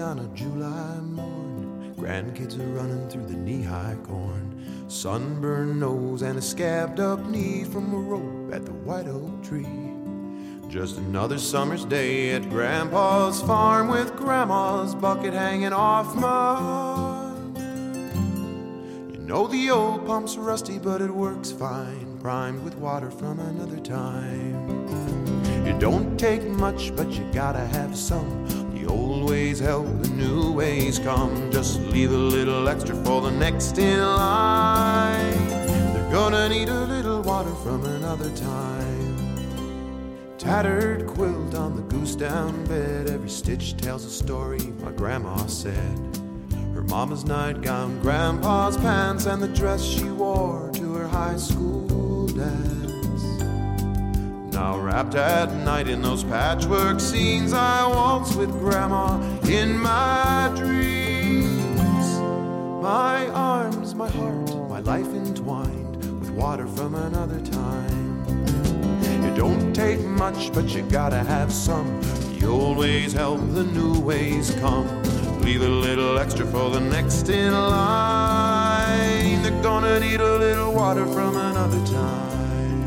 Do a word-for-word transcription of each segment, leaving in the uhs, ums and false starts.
on a July morn. Grandkids are running through the knee-high corn. Sunburned nose and a scabbed up knee from a rope at the white oak tree. Just another summer's day at Grandpa's farm with Grandma's bucket hanging off mud. You know the old pump's rusty, but it works fine, primed with water from another time. It don't take much, but you gotta have some. The old ways help, the new ways come. Just leave a little extra for the next in line. They're gonna need a little water from another time. Tattered quilt on the goose down bed. Every stitch tells a story, my grandma said. Her mama's nightgown, grandpa's pants, and the dress she wore to her high school dance. Now wrapped at night in those patchwork scenes, I waltz with grandma in my dreams. My arms, my heart, my life entwined with water from another time. It don't take much, but you gotta have some. The old ways help, the new ways come. Leave a little extra for the next in line. They're gonna need a little water from another time.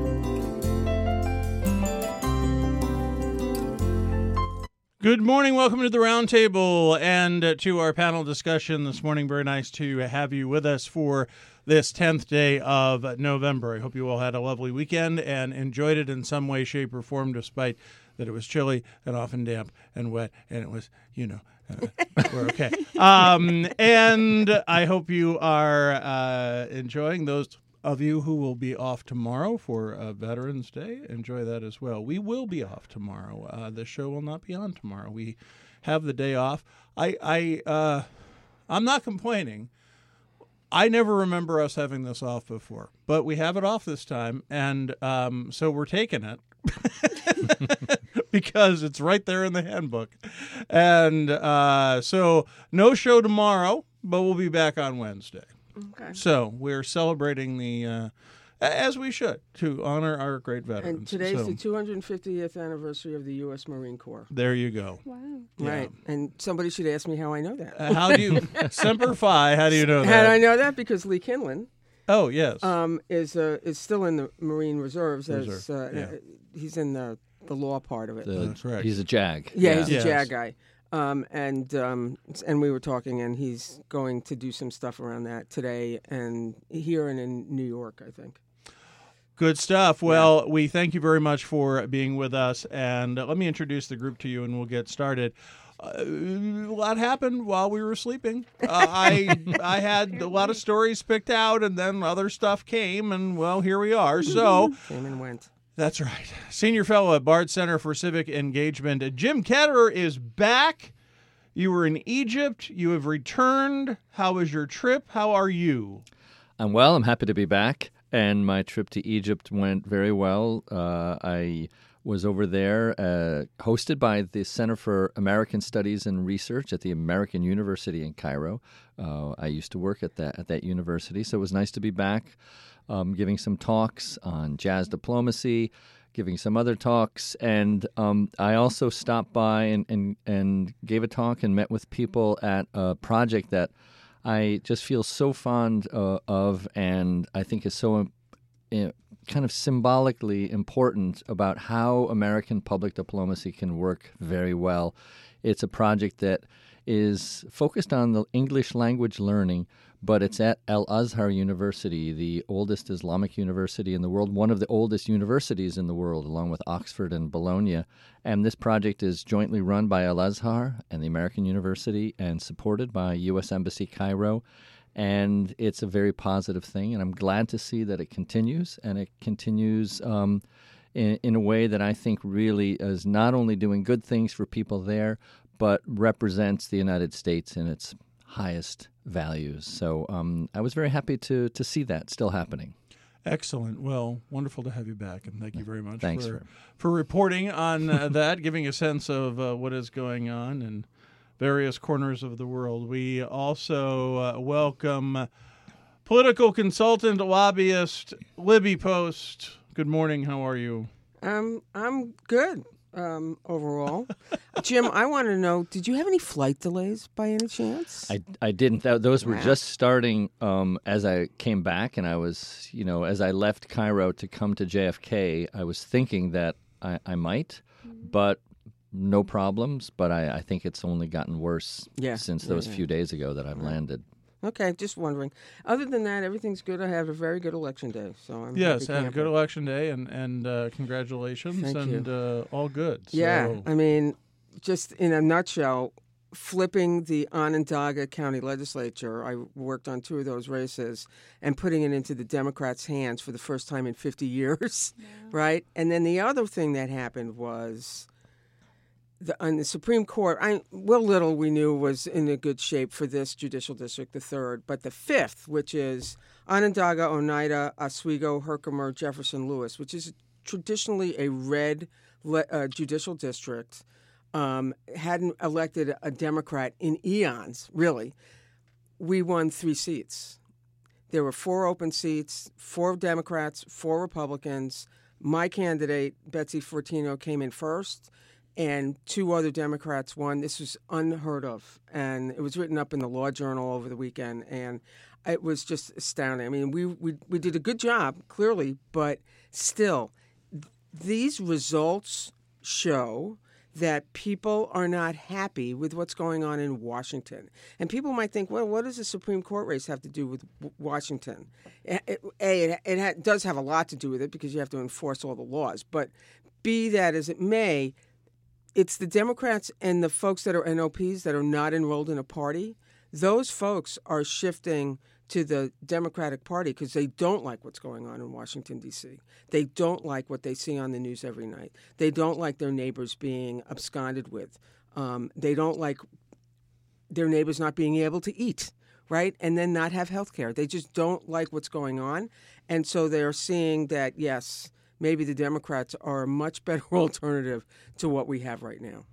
Good morning. Welcome to the Round Table and uh, to our panel discussion this morning. Very nice to have you with us for this tenth day of November. I hope you all had a lovely weekend and enjoyed it in some way, shape, or form, despite that it was chilly and often damp and wet, and it was, you know, uh, we're okay. Um, and I hope you are uh, enjoying. Those of you who will be off tomorrow for uh, Veterans Day, enjoy that as well. We will be off tomorrow. Uh, the show will not be on tomorrow. We have the day off. I, I, uh, I'm not complaining. I never remember us having this off before, but we have it off this time, and um, so we're taking it because it's right there in the handbook. And uh, so no show tomorrow, but we'll be back on Wednesday. Okay. So we're celebrating the, uh, as we should, to honor our great veterans. And today's so, the two hundred fiftieth anniversary of the U S Marine Corps. There you go. Wow. Yeah. Right. And somebody should ask me how I know that. Uh, how do you, Semper Fi, how do you know that? How do I know that? Because Lee Kinlan Oh, yes. um, is uh, is still in the Marine Reserves. As, Reserve, uh, yeah. uh, He's in the, the law part of it. The- That's correct. He's a JAG. yeah, he's Yes. a JAG guy. Um, and um, and we were talking, and he's going to do some stuff around that today and here and in New York, I think. Good stuff. Well, we thank you very much for being with us, and uh, let me introduce the group to you, and we'll get started. Uh, a lot happened while we were sleeping. Uh, I I had a lot of stories picked out, and then other stuff came, and, well, here we are. So Came and went. that's right. Senior fellow at Bard Center for Civic Engagement, Jim Ketterer is back. You were in Egypt. You have returned. How was your trip? How are you? I'm well. I'm happy to be back. And my trip to Egypt went very well. Uh, I was over there uh, hosted by the Center for American Studies and Research at the American University in Cairo. Uh, I used to work at that, at that university, so it was nice to be back um, giving some talks on jazz diplomacy, giving some other talks, and um, I also stopped by and, and, and gave a talk and met with people at a project that I just feel so fond uh, of, and I think is so uh, kind of symbolically important about how American public diplomacy can work very well. It's a project that is focused on the English language learning, but it's at Al-Azhar University, the oldest Islamic university in the world, one of the oldest universities in the world, along with Oxford and Bologna. And this project is jointly run by Al-Azhar and the American University and supported by U S Embassy Cairo. And it's a very positive thing, and I'm glad to see that it continues, and it continues um, in, in a way that I think really is not only doing good things for people there, but represents the United States in its highest values. So um, I was very happy to to see that still happening. Excellent. Well, wonderful to have you back, and thank you very much Thanks for, for- for reporting on uh, that, giving a sense of uh, what is going on in various corners of the world. We also uh, welcome political consultant, lobbyist, Libby Post. Good morning. How are you? Um, I'm good. um, overall. Jim, I want to know, did you have any flight delays by any chance? I, I didn't. Th- those were Wow. just starting um, as I came back, and I was, you know, as I left Cairo to come to J F K, I was thinking that I, I might, but no problems. But I, I think it's only gotten worse Yeah. since Yeah, those yeah. few days ago that I've landed. Okay, just wondering. Other than that, everything's good. I had a very good election day, so I'm Yes, happy had a camper. good election day, and and uh, congratulations, Thank and you. uh, all good. Yeah, So, I mean, just in a nutshell, flipping the Onondaga County Legislature, I worked on two of those races, and putting it into the Democrats' hands for the first time in fifty years, right? And then the other thing that happened was the, on the Supreme Court, I, Will Little we knew was in a good shape for this judicial district, the third, but the fifth, which is Onondaga, Oneida, Oswego, Herkimer, Jefferson, Lewis, which is traditionally a red le- uh, judicial district, um, hadn't elected a Democrat in eons, really. We won three seats. There were four open seats, four Democrats, four Republicans. My candidate, Betsy Fortino, came in first, and two other Democrats won. This was unheard of, and it was written up in the Law Journal over the weekend, and it was just astounding. I mean, we we, we did a good job, clearly, but still, th- these results show that people are not happy with what's going on in Washington. And people might think, well, what does the Supreme Court race have to do with w- Washington? A, it, it, it ha- does have a lot to do with it because you have to enforce all the laws. But be that as it may, it's the Democrats and the folks that are N O Ps that are not enrolled in a party. Those folks are shifting to the Democratic Party because they don't like what's going on in Washington, D C. They don't like what they see on the news every night. They don't like their neighbors being absconded with. Um, they don't like their neighbors not being able to eat, right, and then not have health care. They just don't like what's going on. And so they're seeing that, yes, maybe the Democrats are a much better alternative to what we have right now.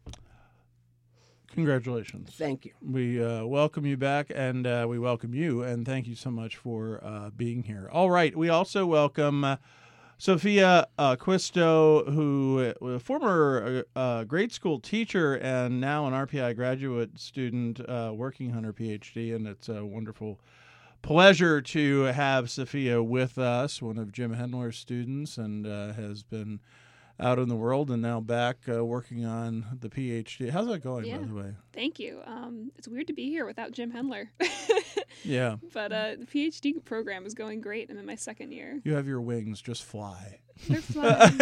congratulations. Thank you. We uh, welcome you back, and uh, we welcome you, and thank you so much for uh, being here. All right, we also welcome uh, Sophia uh, Quisto, who was a former uh, grade school teacher and now an R P I graduate student uh, working on her P H D, and it's a wonderful pleasure to have Sophia with us, one of Jim Hendler's students, and uh, has been out in the world and now back uh, working on the P H D. How's that going, Yeah. by the way? Thank you. Um, it's weird to be here without Jim Hendler. Yeah. But uh, the P H D program is going great. I'm in my second year. You have your wings, just fly. They're flying.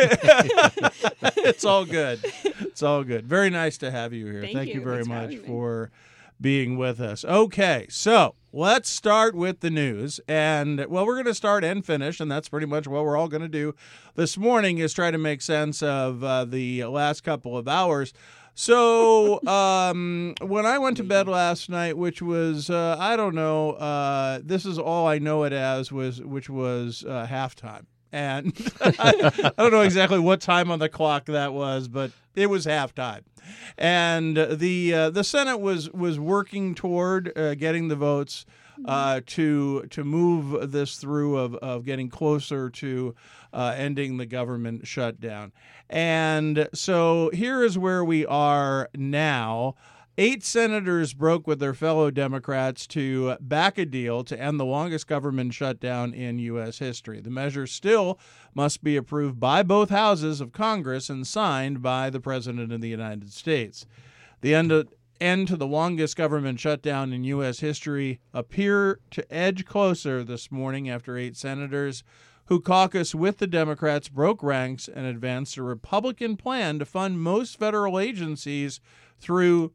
It's all good. It's all good. Very nice to have you here. Thank Thank you, you. very Thanks for much having me. for being with us. Okay, so let's start with the news. And, well, we're going to start and finish, and that's pretty much what we're all going to do this morning is try to make sense of uh, the last couple of hours. So um, when I went to bed last night, which was, uh, I don't know, uh, this is all I know it as, was which was uh, halftime. And I, I don't know exactly what time on the clock that was, but it was halftime. And the uh, the Senate was was working toward uh, getting the votes uh, to to move this through of, of getting closer to uh, ending the government shutdown. And so here is where we are now. Eight senators broke with their fellow Democrats to back a deal to end the longest government shutdown in U S history. The measure still must be approved by both houses of Congress and signed by the President of the United States. The end, of, end to the longest government shutdown in U S history appear to edge closer this morning after eight senators who caucus with the Democrats broke ranks and advanced a Republican plan to fund most federal agencies through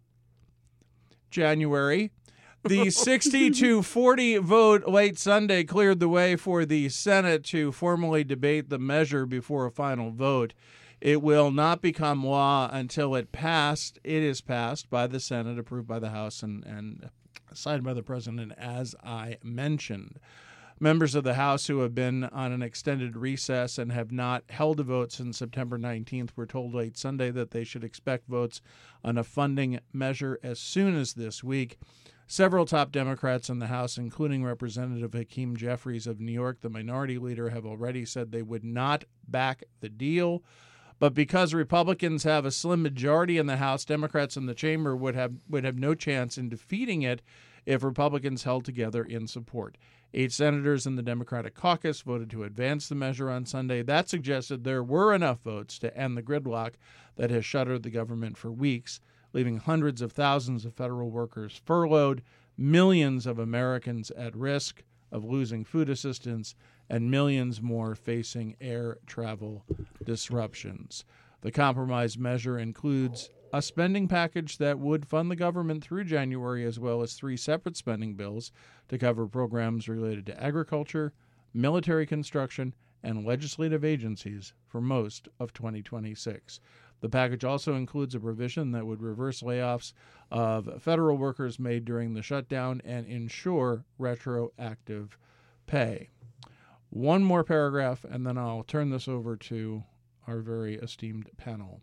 January. The sixty to forty vote late Sunday cleared the way for the Senate to formally debate the measure before a final vote. It will not become law until it passed. It is passed by the Senate, approved by the House, and, and signed by the President, as I mentioned. Members of the House who have been on an extended recess and have not held a vote since September nineteenth were told late Sunday that they should expect votes on a funding measure as soon as this week. Several top Democrats in the House, including Representative Hakeem Jeffries of New York, the minority leader, have already said they would not back the deal. But because Republicans have a slim majority in the House, Democrats in the chamber would have would have no chance in defeating it if Republicans held together in support. Eight senators in the Democratic caucus voted to advance the measure on Sunday. That suggested there were enough votes to end the gridlock that has shuttered the government for weeks, leaving hundreds of thousands of federal workers furloughed, millions of Americans at risk of losing food assistance, and millions more facing air travel disruptions. The compromise measure includes a spending package that would fund the government through January, as well as three separate spending bills to cover programs related to agriculture, military construction, and legislative agencies for most of twenty twenty-six. The package also includes a provision that would reverse layoffs of federal workers made during the shutdown and ensure retroactive pay. One more paragraph, and then I'll turn this over to our very esteemed panel,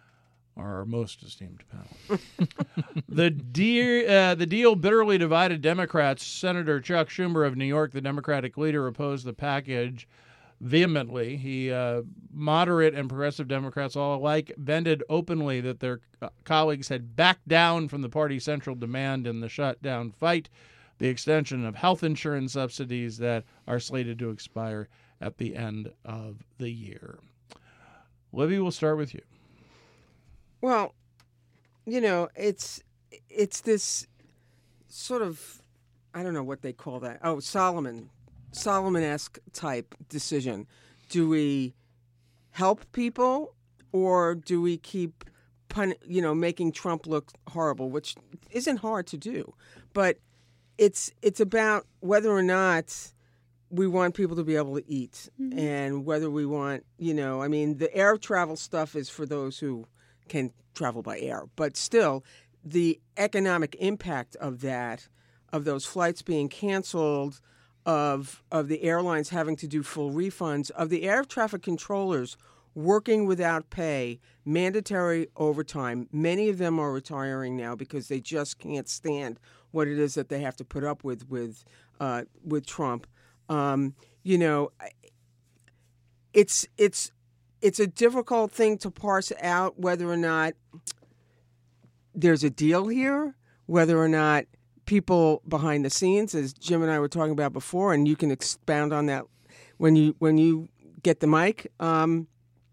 our most esteemed panel. the, dear, uh, the deal bitterly divided Democrats. Senator Chuck Schumer of New York, the Democratic leader, opposed the package vehemently. He, uh, moderate and progressive Democrats all alike, vented openly that their uh, colleagues had backed down from the party's central demand in the shutdown fight, the extension of health insurance subsidies that are slated to expire at the end of the year. Libby, we'll start with you. Well, you know, it's it's this sort of, I don't know what they call that. Oh, Solomon, Solomon-esque type decision. Do we help people, or do we keep, pun, you know, making Trump look horrible, which isn't hard to do, but it's it's about whether or not we want people to be able to eat, mm-hmm. and whether we want, you know, I mean, the air travel stuff is for those who can travel by air, but still, the economic impact of that, of those flights being canceled, of of the airlines having to do full refunds, of the air traffic controllers working without pay, mandatory overtime. Many of them are retiring now because they just can't stand what it is that they have to put up with with uh, with Trump. Um, you know, it's it's it's a difficult thing to parse out whether or not there's a deal here, whether or not people behind the scenes, as Jim and I were talking about before, and you can expound on that when you when you get the mic. Um,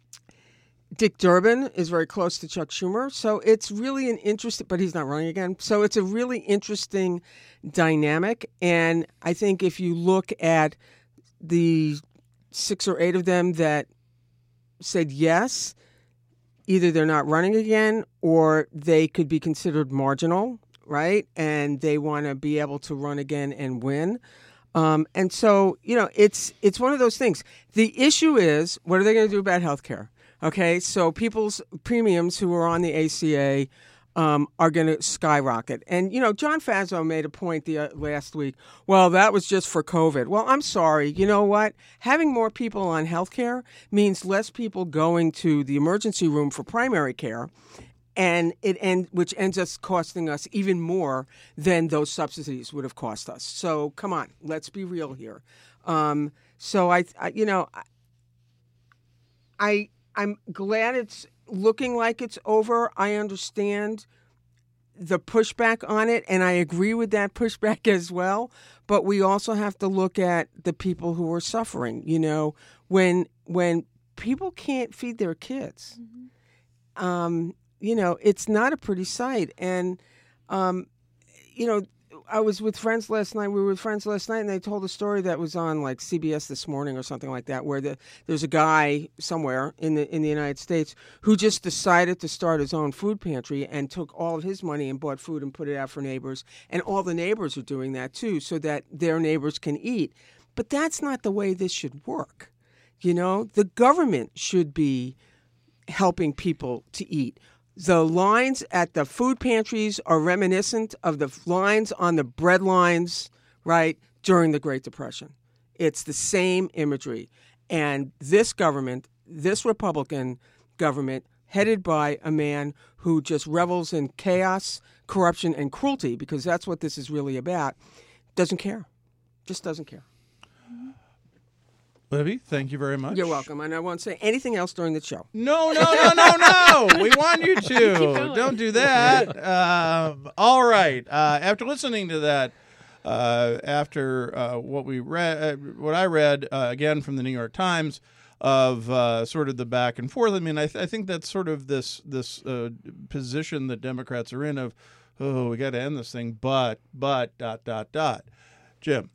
Dick Durbin is very close to Chuck Schumer, so it's really an interesting, but he's not running again. So it's a really interesting dynamic, and I think if you look at the six or eight of them that said yes, either they're not running again or they could be considered marginal, right? And they want to be able to run again and win. Um, and so, you know, it's it's one of those things. The issue is, what are they going to do about health care? Okay, so people's premiums who are on the A C A um, are going to skyrocket. And, you know, John Fazio made a point the uh, last week, well, that was just for COVID. Well, I'm sorry. You know what? Having more people on health care means less people going to the emergency room for primary care, and it end, which ends up costing us even more than those subsidies would have cost us. So, come on, let's be real here. Um, so, I, I, you know, I... I'm glad it's looking like it's over. I understand the pushback on it, and I agree with that pushback as well. But we also have to look at the people who are suffering. You know, when when people can't feed their kids, mm-hmm. um, you know, it's not a pretty sight. And, um, you know, I was with friends last night. We were with friends last night, and they told a story that was on like C B S This Morning or something like that, where the, there's a guy somewhere in the in the United States who just decided to start his own food pantry and took all of his money and bought food and put it out for neighbors. And all the neighbors are doing that too, so that their neighbors can eat. But that's not the way this should work. You know, the government should be helping people to eat. The lines at the food pantries are reminiscent of the lines on the bread lines, right, during the Great Depression. It's the same imagery. And this government, this Republican government, headed by a man who just revels in chaos, corruption, and cruelty, because that's what this is really about, doesn't care. Just doesn't care. Libby, thank you very much. You're welcome. And I won't say anything else during the show. No, no, no, no, no. We want you to. going. Don't do that. Um, all right. Uh, after listening to that, uh, after uh, what we read, uh, what I read uh, again from the New York Times of uh, sort of the back and forth. I mean, I, th- I think that's sort of this this uh, position that Democrats are in of, oh, we got to end this thing, but but dot dot dot. Jim.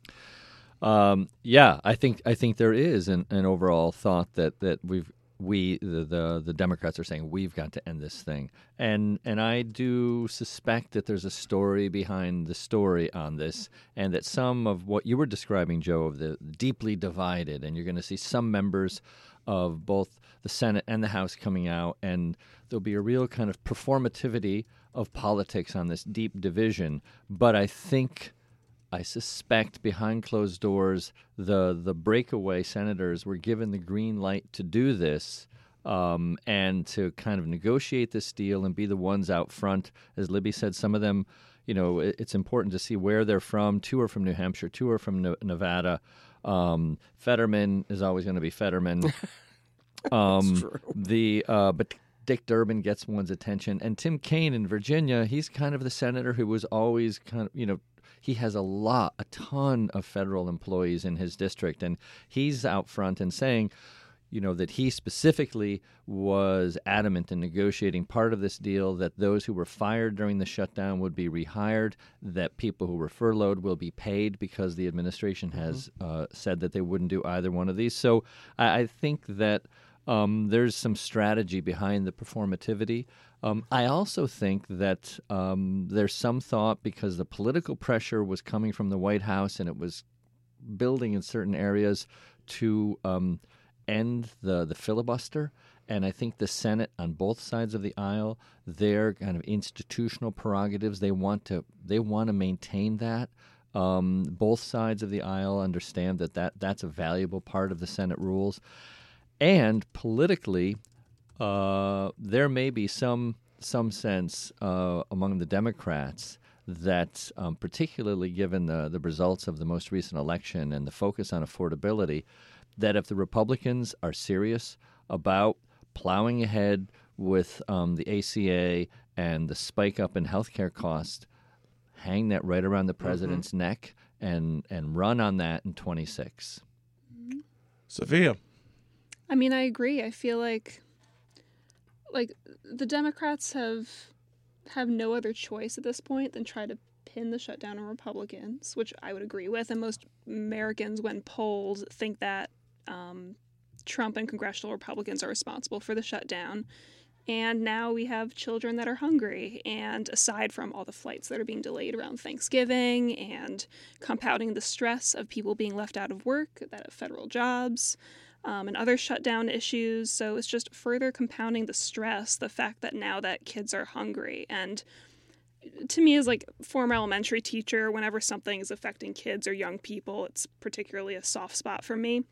Um, yeah, I think I think there is an, an overall thought that, that we've we the, the the Democrats are saying we've got to end this thing, and and I do suspect that there's a story behind the story on this, and that some of what you were describing, Joe, of the deeply divided, and you're going to see some members of both the Senate and the House coming out, and there'll be a real kind of performativity of politics on this deep division. But I think. I suspect behind closed doors, the the breakaway senators were given the green light to do this um, and to kind of negotiate this deal and be the ones out front. As Libby said, some of them, you know, it, it's important to see where they're from. Two are from New Hampshire, two are from no- Nevada. Um, Fetterman is always going to be Fetterman. Um, That's true. The uh, but. Dick Durbin gets one's attention, and Tim Kaine in Virginia, he's kind of the senator who was always kind of, you know, he has a lot, a ton of federal employees in his district, and he's out front and saying, you know, that he specifically was adamant in negotiating part of this deal, that those who were fired during the shutdown would be rehired, that people who were furloughed will be paid because the administration has uh, said that they wouldn't do either one of these. So I, I think that Um, there's some strategy behind the performativity. Um, I also think that um, there's some thought because the political pressure was coming from the White House and it was building in certain areas to um, end the, the filibuster. And I think the Senate on both sides of the aisle, their kind of institutional prerogatives, they want to they want to maintain that. Um, both sides of the aisle understand that, that that's a valuable part of the Senate rules. And politically, uh, there may be some some sense uh, among the Democrats that, um, particularly given the, the results of the most recent election and the focus on affordability, that if the Republicans are serious about plowing ahead with um, the A C A and the spike up in healthcare costs, hang that right around the president's mm-hmm. neck and, and run on that in twenty-six. Sophia. I mean, I agree. I feel like like the Democrats have have no other choice at this point than try to pin the shutdown on Republicans, which I would agree with. And most Americans, when polled, think that um, Trump and congressional Republicans are responsible for the shutdown. And now we have children that are hungry. And aside from all the flights that are being delayed around Thanksgiving and compounding the stress of people being left out of work, that have federal jobs, Um, and other shutdown issues. So it's just further compounding the stress, the fact that now that kids are hungry. And to me, as like former elementary teacher, whenever something is affecting kids or young people, it's particularly a soft spot for me.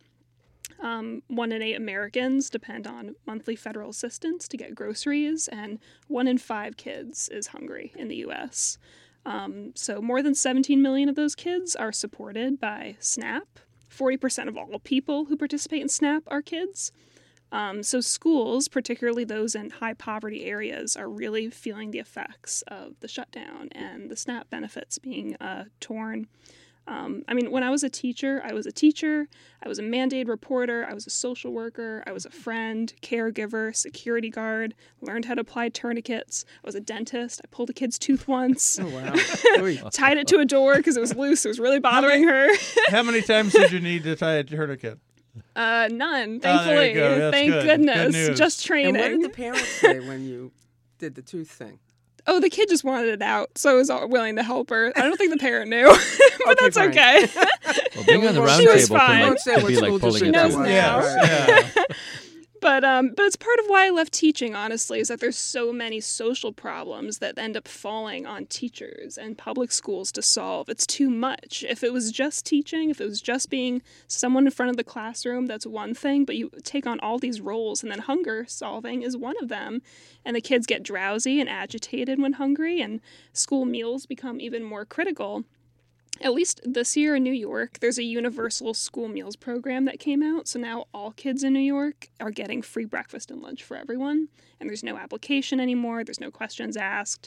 Um, one in eight Americans depend on monthly federal assistance to get groceries, and one in five kids is hungry in the U S. Um, so more than seventeen million of those kids are supported by SNAP. forty percent of all people who participate in SNAP are kids. Um, so schools, particularly those in high poverty areas, are really feeling the effects of the shutdown and the SNAP benefits being uh, torn. Um, I mean, when I was a teacher, I was a teacher, I was a mandated reporter, I was a social worker, I was a friend, caregiver, security guard, learned how to apply tourniquets, I was a dentist, I pulled a kid's tooth once, oh, wow. tied it to a door because it was loose, it was really bothering her. How many times did you need to tie a tourniquet? Uh, none, Oh, there thankfully. you go. That's Thank good. goodness. Good news. Just training. And what did the parents say when you did the tooth thing? Oh, the kid just wanted it out, so I was all willing to help her. I don't think the parent knew, but Okay, that's fine. okay. Well, being on the round She was table fine. can, like, Don't say can what be school like pulling district a that tooth. was. Yes, yeah. But um, but it's part of why I left teaching, honestly, is that there's so many social problems that end up falling on teachers and public schools to solve. It's too much. If it was just teaching, if it was just being someone in front of the classroom, that's one thing, but you take on all these roles, and then hunger solving is one of them. And the kids get drowsy and agitated when hungry, and school meals become even more critical. at least this year in New York, there's a universal school meals program that came out. So now all kids in New York are getting free breakfast and lunch for everyone. And there's no application anymore. There's no questions asked.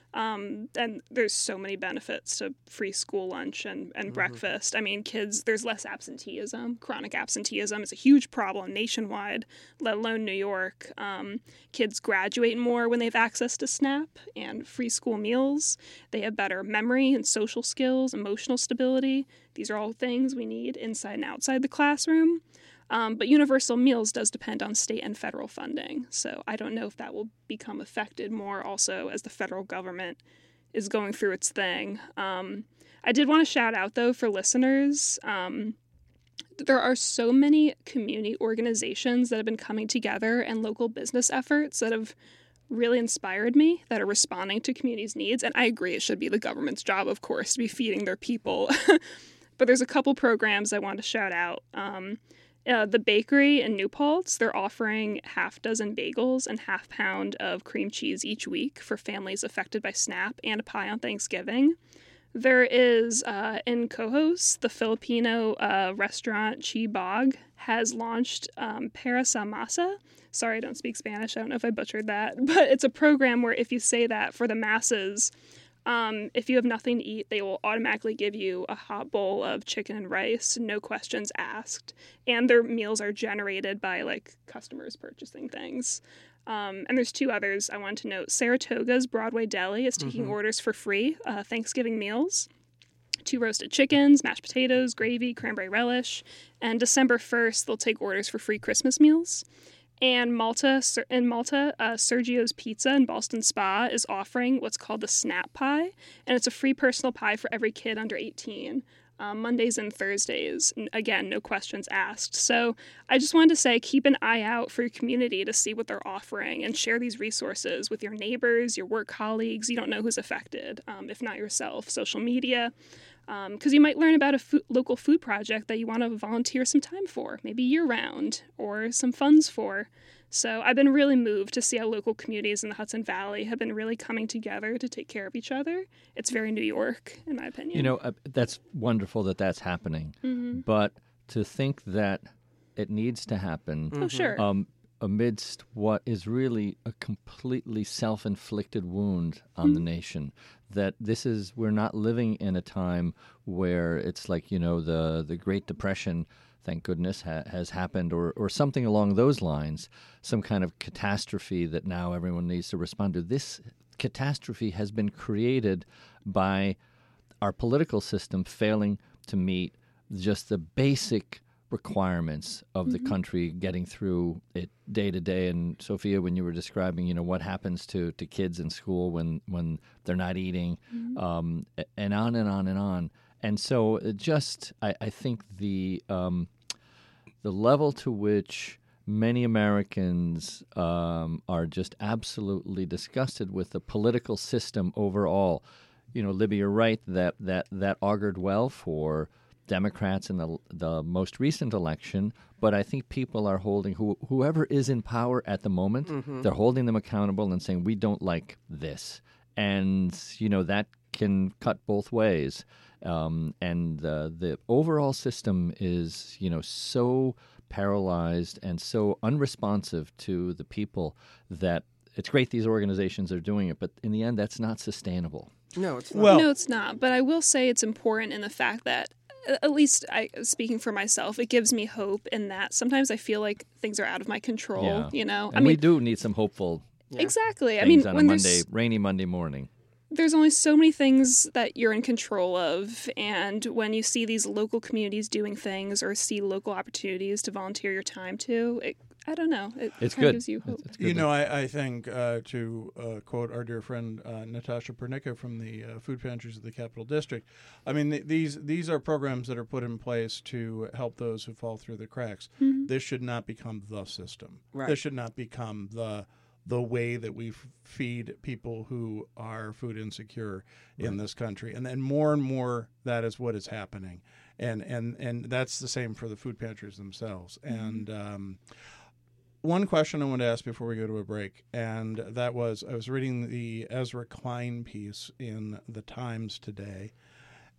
Um, and there's so many benefits to free school lunch and, and mm-hmm. breakfast. I mean, kids, there's less absenteeism. Chronic absenteeism is a huge problem nationwide, let alone New York. Um, kids graduate more when they have access to SNAP and free school meals. They have better memory and social skills, emotional stability. These are all things we need inside and outside the classroom. Um, but universal meals does depend on state and federal funding. So I don't know if that will become affected more also as the federal government is going through its thing. Um, I did want to shout out, though, for listeners. Um, there are so many community organizations that have been coming together and local business efforts that have really inspired me, that are responding to communities' needs. And I agree it should be the government's job, of course, to be feeding their people. But there's a couple programs I want to shout out. Um, Uh, the bakery in New Paltz, they're offering half dozen bagels and half pound of cream cheese each week for families affected by SNAP and a pie on Thanksgiving. There is, uh, in Cojos, the Filipino uh, restaurant Chibog has launched um, Para sa Masa. Sorry, I don't speak Spanish. I don't know if I butchered that. But it's a program where if you say that for the masses, Um, if you have nothing to eat, they will automatically give you a hot bowl of chicken and rice, no questions asked. And their meals are generated by, like, customers purchasing things. Um, and there's two others I wanted to note. Saratoga's Broadway Deli is taking mm-hmm. orders for free, uh, Thanksgiving meals. Two roasted chickens, mashed potatoes, gravy, cranberry relish. And December first, they'll take orders for free Christmas meals. And Malta, in Malta, uh, Sergio's Pizza in Boston Spa is offering what's called the Snap Pie, and it's a free personal pie for every kid under eighteen, um, Mondays and Thursdays. And again, no questions asked. So I just wanted to say, keep an eye out for your community to see what they're offering and share these resources with your neighbors, your work colleagues. You don't know who's affected, um, if not yourself, social media. Because um, you might learn about a fo- local food project that you want to volunteer some time for, maybe year-round, or some funds for. So I've been really moved to see how local communities in the Hudson Valley have been really coming together to take care of each other. It's very New York, in my opinion. You know, uh, that's wonderful that that's happening. Mm-hmm. But to think that it needs to happen oh, sure. um, amidst what is really a completely self-inflicted wound on mm-hmm. the nation, that this is, we're not living in a time where it's like, you know, the, the Great Depression, thank goodness, ha- has happened, or, or something along those lines, some kind of catastrophe that now everyone needs to respond to. This catastrophe has been created by our political system failing to meet just the basic requirements of the mm-hmm. country, getting through it day to day. And Sophia, when you were describing, you know, what happens to, to kids in school when, when they're not eating, mm-hmm. um, and on and on and on. And so it just, I, I think the um, the level to which many Americans um, are just absolutely disgusted with the political system overall. You know, Libby, you're right that that, that augured well for Democrats in the the most recent election, but I think people are holding, who, whoever is in power at the moment, mm-hmm. they're holding them accountable and saying, we don't like this. And, you know, that can cut both ways. Um, and uh, the overall system is, you know, so paralyzed and so unresponsive to the people that it's great these organizations are doing it, but in the end, that's not sustainable. No, it's not. Well, no, it's not. But I will say it's important in the fact that, at least I, speaking for myself, it gives me hope in that sometimes I feel like things are out of my control, yeah. you know? And I mean, we do need some hopeful yeah. Exactly. things I mean, on when a Monday, there's, rainy Monday morning. There's only so many things that you're in control of, and when you see these local communities doing things or see local opportunities to volunteer your time to, it, I don't know, it it's kind good. of gives you hope. It's, it's good you know, I, I think, uh, to uh, quote our dear friend uh, Natasha Pernicka from the uh, Food Pantries of the Capital District, I mean, th- these these are programs that are put in place to help those who fall through the cracks. Mm-hmm. This should not become the system. Right. This should not become the the way that we f- feed people who are food insecure in right. this country. And then more and more, that is what is happening. And and, and that's the same for the food pantries themselves. Mm-hmm. And um, one question I want to ask before we go to a break, and that was, I was reading the Ezra Klein piece in the Times today,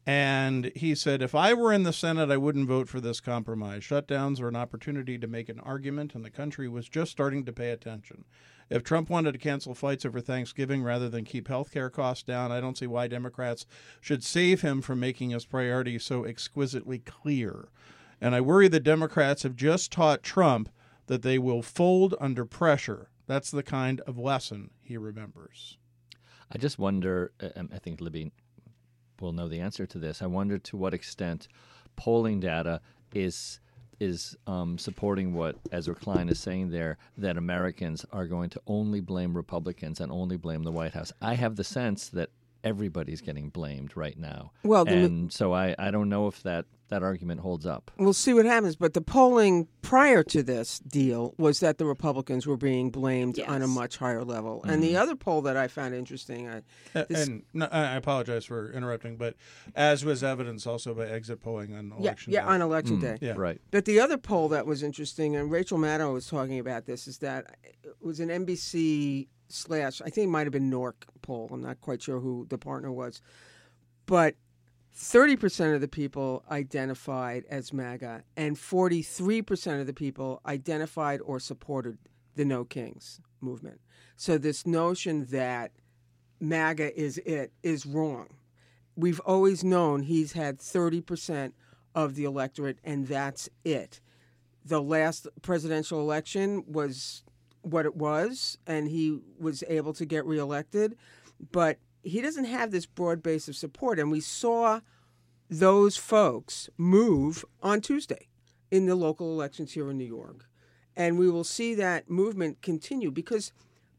And he said, if I were in the Senate, I wouldn't vote for this compromise. Shutdowns are an opportunity to make an argument, and the country was just starting to pay attention. If Trump wanted to cancel flights over Thanksgiving rather than keep health care costs down, I don't see why Democrats should save him from making his priorities so exquisitely clear. And I worry that Democrats have just taught Trump that they will fold under pressure. That's the kind of lesson he remembers. I just wonder, um, I think Libby will know the answer to this. I wonder to what extent polling data is is um, supporting what Ezra Klein is saying there, that Americans are going to only blame Republicans and only blame the White House. I have the sense that everybody's getting blamed right now. Well, the, and so I, I don't know if that, that argument holds up. We'll see what happens. But the polling prior to this deal was that the Republicans were being blamed Yes. on a much higher level. Mm-hmm. And the other poll that I found interesting, I, this, And no, I apologize for interrupting, but as was evidenced also by exit polling on yeah, election yeah, day. on election day. Yeah. Right. But the other poll that was interesting, and Rachel Maddow was talking about this, is that it was an N B C slash, I think it might have been N O R C poll. I'm not quite sure who the partner was. But thirty percent of the people identified as MAGA, and forty-three percent of the people identified or supported the No Kings movement. So this notion that MAGA is it is wrong. We've always known he's had thirty percent of the electorate, and that's it. The last presidential election was what it was, and he was able to get reelected, but he doesn't have this broad base of support, and we saw those folks move on Tuesday in the local elections here in New York. And we will see that movement continue because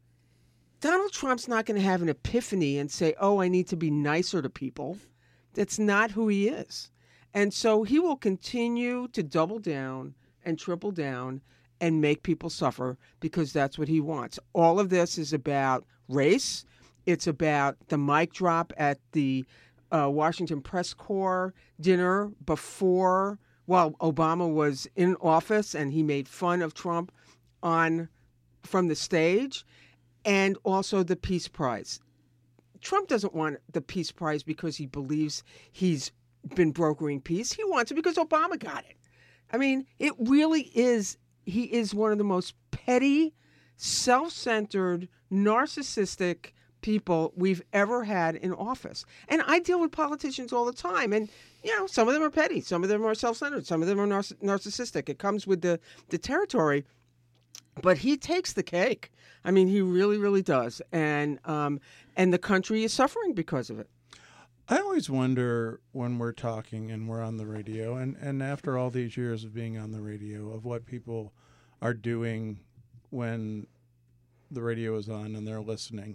Donald Trump's not going to have an epiphany and say, oh, I need to be nicer to people. That's not who he is. And so he will continue to double down and triple down and make people suffer because that's what he wants. All of this is about race. It's about the mic drop at the uh, Washington Press Corps dinner before, while Obama was in office, and he made fun of Trump on from the stage, and also the Peace Prize. Trump doesn't want the Peace Prize because he believes he's been brokering peace. He wants it because Obama got it. I mean, it really is, he is one of the most petty, self-centered, narcissistic people we've ever had in office. And I deal with politicians all the time. And, you know, some of them are petty. Some of them are self-centered. Some of them are narciss- narcissistic. It comes with the, the territory. But he takes the cake. I mean, he really, really does. And um, and the country is suffering because of it. I always wonder when we're talking and we're on the radio, and, and after all these years of being on the radio, of what people are doing when the radio is on and they're listening.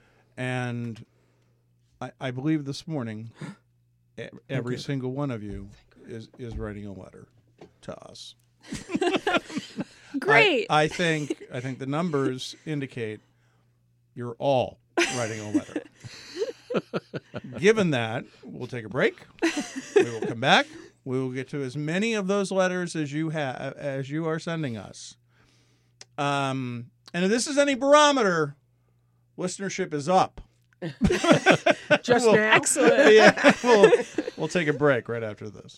And I, I believe this morning, every Okay. single one of you is, is writing a letter to us. Great. I, I think I think the numbers indicate you're all writing a letter. Given that, we'll take a break. We will come back. We will get to as many of those letters as you have as you are sending us. Um, and if this is any barometer, listenership is up. Just Well, now. Excellent. Yeah, we'll we'll take a break right after this.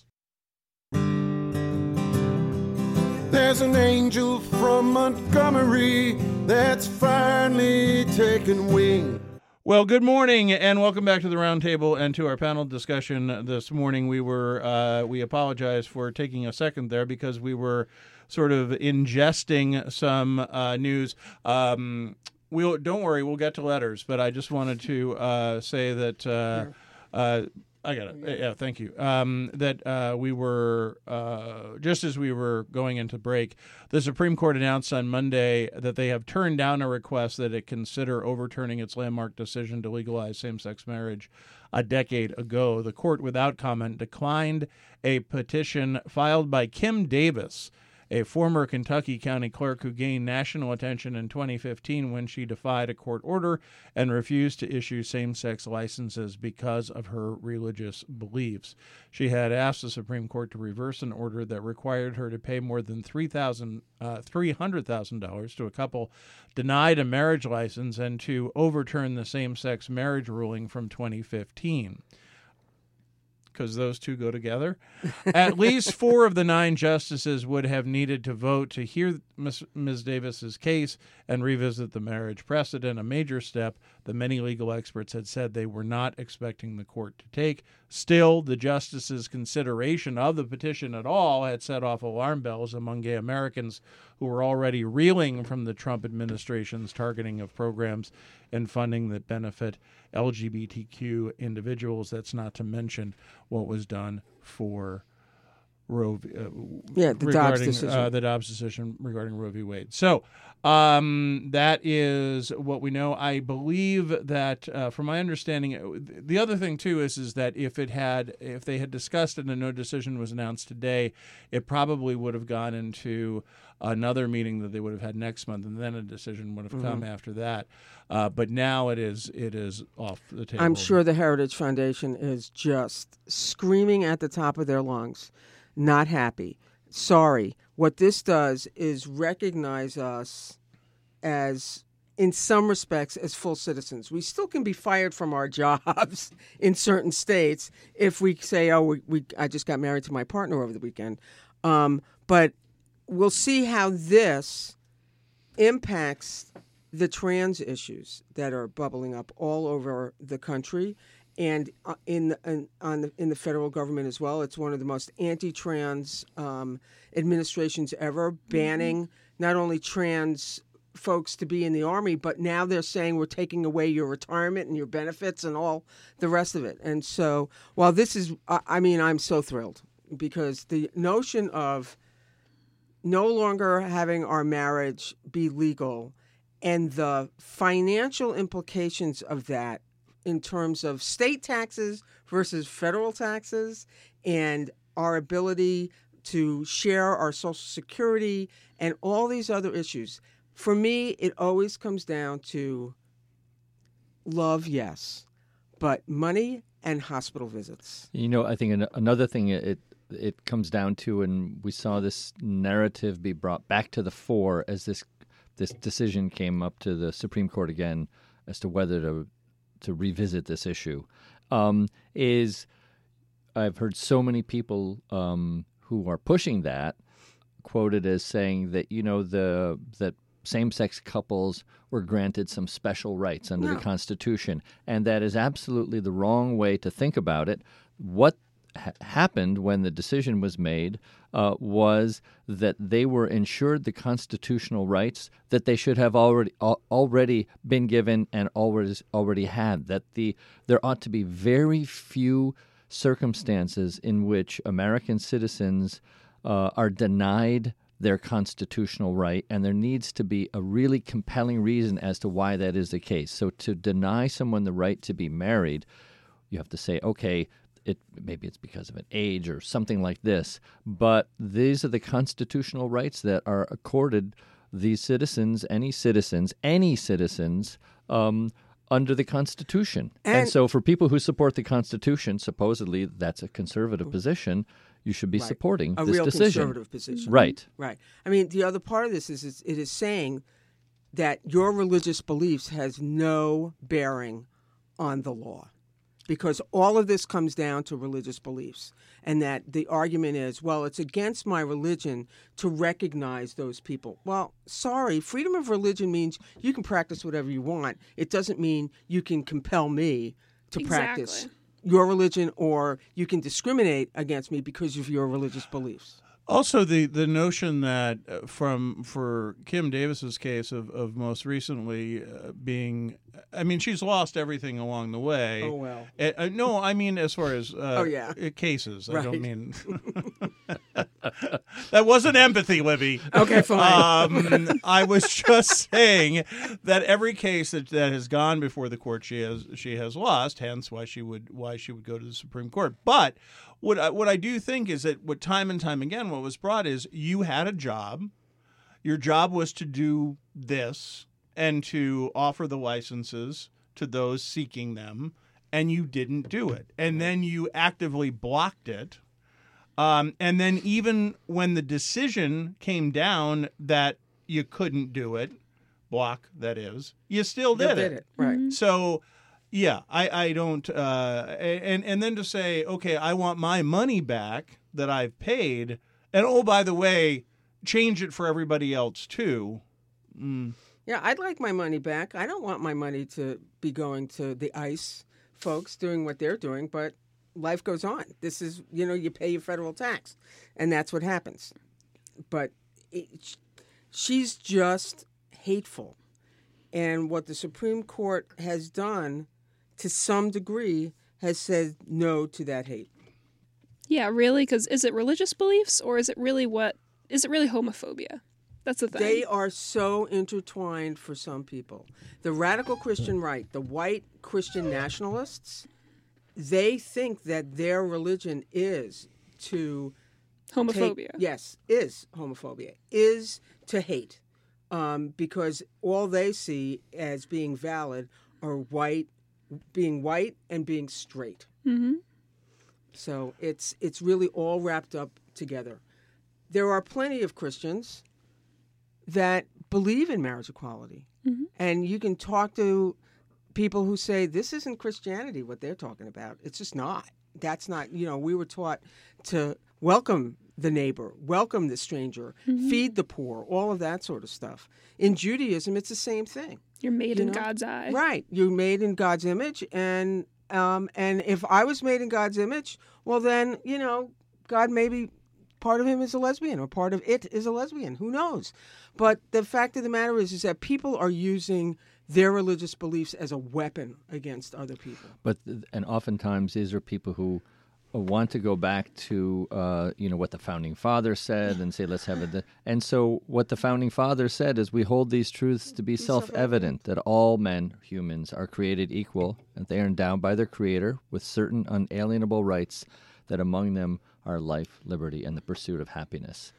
There's an angel from Montgomery that's finally taken wing. Well, good morning and welcome back to the roundtable and to our panel discussion this morning. We were uh, we apologize for taking a second there because we were sort of ingesting some uh, news. Um, we'll don't worry, we'll get to letters, but I just wanted to uh, say that. Uh, uh, I got it. Yeah, thank you. Um, that uh, we were, uh, just as we were going into break, the Supreme Court announced on Monday that they have turned down a request that it consider overturning its landmark decision to legalize same-sex marriage a decade ago. The court, without comment, declined a petition filed by Kim Davis, a former Kentucky county clerk who gained national attention in twenty fifteen when she defied a court order and refused to issue same-sex licenses because of her religious beliefs. She had asked the Supreme Court to reverse an order that required her to pay more than three thousand dollars, uh, three hundred thousand dollars to a couple denied a marriage license and to overturn the same-sex marriage ruling from twenty fifteen. because those two go together. At least four of the nine justices would have needed to vote to hear Miz Miz Davis's case and revisit the marriage precedent, a major step that many legal experts had said they were not expecting the court to take. Still, the justices' consideration of the petition at all had set off alarm bells among gay Americans who were already reeling from the Trump administration's targeting of programs and funding that benefit L G B T Q individuals. That's not to mention what was done for Roe v. Uh, yeah, the Dobbs decision. Uh, the Dobbs decision regarding Roe v. Wade. So um, that is what we know. I believe that, uh, from my understanding, the other thing too is is that if it had, if they had discussed it and no decision was announced today, it probably would have gone into another meeting that they would have had next month, and then a decision would have mm-hmm. come after that. Uh, but now it is it is off the table. I'm sure the Heritage Foundation is just screaming at the top of their lungs, not happy. Sorry. What this does is recognize us as, in some respects, as full citizens. We still can be fired from our jobs in certain states if we say, oh, we, we I just got married to my partner over the weekend. Um, but we'll see how this impacts the trans issues that are bubbling up all over the country and in, in, on the, in the federal government as well. It's one of the most anti-trans um, administrations ever, banning mm-hmm. not only trans folks to be in the Army, but now they're saying we're taking away your retirement and your benefits and all the rest of it. And so while this is, I mean, I'm so thrilled because the notion of no longer having our marriage be legal and the financial implications of that in terms of state taxes versus federal taxes and our ability to share our Social Security and all these other issues. For me, it always comes down to love, yes, but money and hospital visits. You know, I think an- another thing it it comes down to, and we saw this narrative be brought back to the fore as this this decision came up to the Supreme Court again as to whether to to revisit this issue, um, is I've heard so many people um, who are pushing that quoted as saying that, you know, the that same-sex couples were granted some special rights under no. the Constitution, and that is absolutely the wrong way to think about it. What ha- happened when the decision was made uh, was that they were ensured the constitutional rights that they should have already al- already been given and already already had. That the there ought to be very few circumstances in which American citizens uh, are denied their constitutional right, and there needs to be a really compelling reason as to why that is the case. So to deny someone the right to be married, you have to say, okay, it maybe it's because of an age or something like this, but these are the constitutional rights that are accorded these citizens, any citizens, any citizens, um, under the Constitution. And, and so for people who support the Constitution, supposedly that's a conservative position, you should be right. supporting a this real decision. Conservative position. Right. Right. I mean, the other part of this is, is it is saying that your religious beliefs has no bearing on the law, because all of this comes down to religious beliefs, and that the argument is, well, it's against my religion to recognize those people. Well, sorry, freedom of religion means you can practice whatever you want. It doesn't mean you can compel me to Exactly. practice your religion, or you can discriminate against me because of your religious beliefs. Also, the, the notion that uh, from for Kim Davis's case of, of most recently uh, being, I mean, she's lost everything along the way. Oh, well. Uh, uh, no, I mean as far as uh, oh, yeah. cases. Right. I don't mean that wasn't empathy, Libby. Okay, fine. Um, I was just saying that every case that, that has gone before the court, she has she has lost. Hence, why she would why she would go to the Supreme Court. But what I, what I do think is that what time and time again what was brought is you had a job. Your job was to do this and to offer the licenses to those seeking them, and you didn't do it. And then you actively blocked it. Um, and then even when the decision came down that you couldn't do it, block that is, you still did, did it. it. Right. So Yeah, I, I don't, uh, and and then to say, okay, I want my money back that I've paid, and oh, by the way, change it for everybody else too. Mm. Yeah, I'd like my money back. I don't want my money to be going to the ICE folks doing what they're doing, but life goes on. This is, you know, you pay your federal tax, and that's what happens. But it, she's just hateful. And what the Supreme Court has done, to some degree, has said no to that hate. Yeah, really? Because is it religious beliefs, or is it really what? Is it really homophobia? That's the thing. They are so intertwined for some people. The radical Christian right, the white Christian nationalists, they think that their religion is to Homophobia. Take, yes, is homophobia, is to hate, um, because all they see as being valid are white, being white and being straight. Mm-hmm. So it's it's really all wrapped up together. There are plenty of Christians that believe in marriage equality, mm-hmm. and you can talk to people who say this isn't Christianity what they're talking about. It's just not. That's not. You know, we were taught to welcome the neighbor, welcome the stranger, mm-hmm. feed the poor, all of that sort of stuff. In Judaism, it's the same thing. You're made you in know? God's eye. Right. You're made in God's image. And um, and if I was made in God's image, well, then, you know, God maybe part of him is a lesbian or part of it is a lesbian. Who knows? But the fact of the matter is, is that people are using their religious beliefs as a weapon against other people. But and oftentimes these are people who want to go back to uh, you know what the founding fathers said and say let's have it. And so what the founding fathers said is we hold these truths to be, be self-evident, self-evident that all men, humans, are created equal, that they are endowed by their Creator with certain unalienable rights, that among them are life, liberty, and the pursuit of happiness.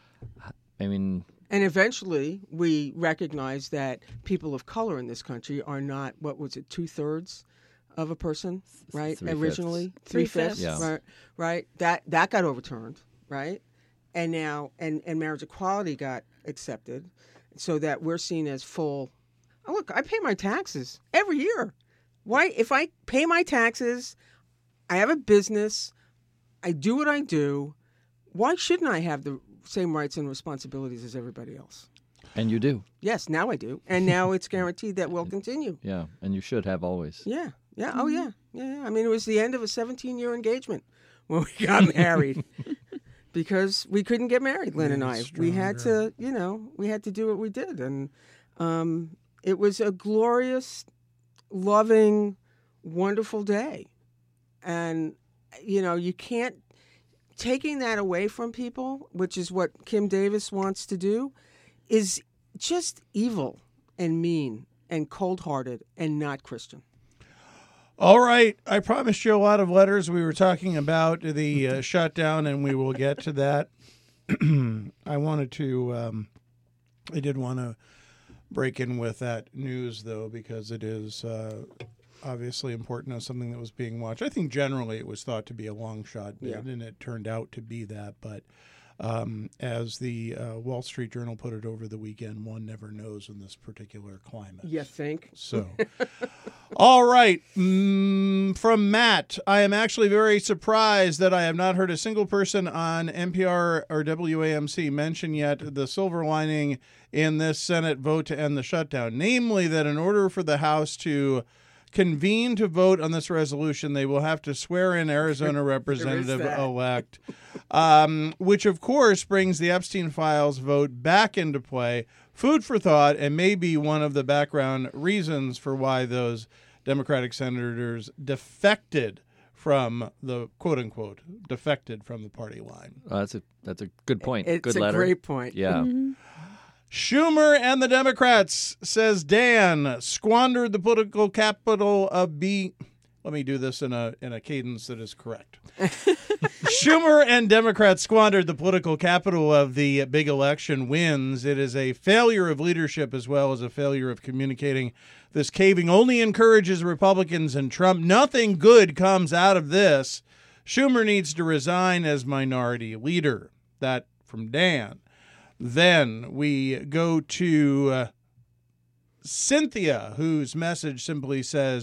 I mean. And eventually, we recognize that people of color in this country are not, what was it, two-thirds of a person, right? Three Originally, fifths. three-fifths, Yeah. right? Right. That that got overturned, right? And now, and, and marriage equality got accepted, so that we're seen as full. Oh, look, I pay my taxes every year. Why? If I pay my taxes, I have a business, I do what I do. Why shouldn't I have the same rights and responsibilities as everybody else? And you do. Yes, now I do. And now it's guaranteed that we'll continue. Yeah, and you should have always. Yeah, yeah, oh yeah, yeah, yeah. I mean, it was the end of a seventeen-year engagement when we got married because we couldn't get married, Lynn and I. We had to, you know, we had to do what we did. And um, it was a glorious, loving, wonderful day. And, you know, you can't, taking that away from people, which is what Kim Davis wants to do, is just evil and mean and cold-hearted and not Christian. All right. I promised you a lot of letters. We were talking about the uh, shutdown, and we will get to that. I wanted to, um, I did want to break in with that news, though, because it is uh, obviously important as something that was being watched. I think generally it was thought to be a long shot bid, yeah. and it turned out to be that. But um, as the uh, Wall Street Journal put it over the weekend, one never knows in this particular climate. You think? So, all right. Mm, from Matt, I am actually very surprised that I have not heard a single person on N P R or W A M C mention yet the silver lining in this Senate vote to end the shutdown, namely that in order for the House to convene to vote on this resolution, they will have to swear in Arizona Representative-elect, um, which, of course, brings the Epstein Files vote back into play. Food for thought, and maybe one of the background reasons for why those Democratic senators defected from the, quote-unquote, defected from the party line. Uh, that's a that's a good point. It's good a letter. great point. Yeah. Mm-hmm. Schumer and the Democrats, says Dan, squandered the political capital of B. Let me do this in a in a cadence that is correct. Schumer and Democrats squandered the political capital of the big election wins. It is a failure of leadership as well as a failure of communicating. This caving only encourages Republicans and Trump. Nothing good comes out of this. Schumer needs to resign as minority leader. That from Dan. Then we go to uh, Cynthia, whose message simply says,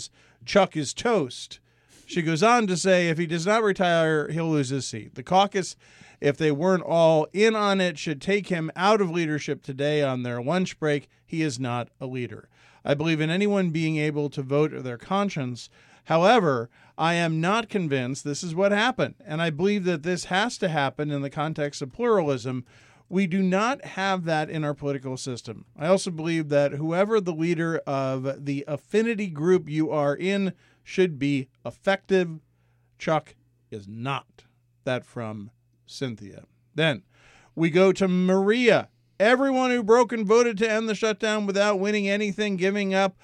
Chuck is toast. She goes on to say if he does not retire, he'll lose his seat. The caucus, if they weren't all in on it, should take him out of leadership today on their lunch break. He is not a leader. I believe in anyone being able to vote of their conscience. However, I am not convinced this is what happened, and I believe that this has to happen in the context of pluralism. We do not have that in our political system. I also believe that whoever the leader of the affinity group you are in should be effective. Chuck is not. That from Cynthia. Then we go to Maria. Everyone who broke and voted to end the shutdown without winning anything, giving up.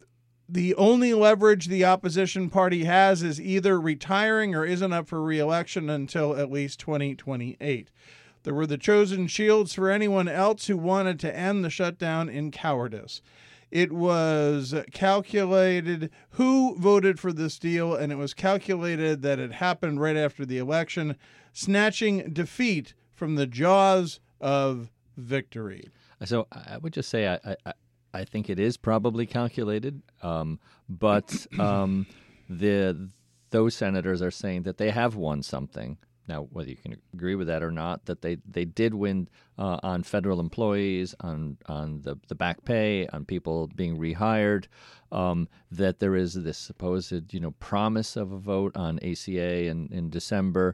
The only leverage the opposition party has is either retiring or isn't up for re-election until at least twenty twenty-eight. There were the chosen shields for anyone else who wanted to end the shutdown in cowardice. It was calculated who voted for this deal, and it was calculated that it happened right after the election, snatching defeat from the jaws of victory. So I would just say I I, I think it is probably calculated, um, but um, the those senators are saying that they have won something. Now, whether you can agree with that or not, that they, they did win uh, on federal employees, on on the, the back pay, on people being rehired, um, that there is this supposed you know promise of a vote on A C A in, in December,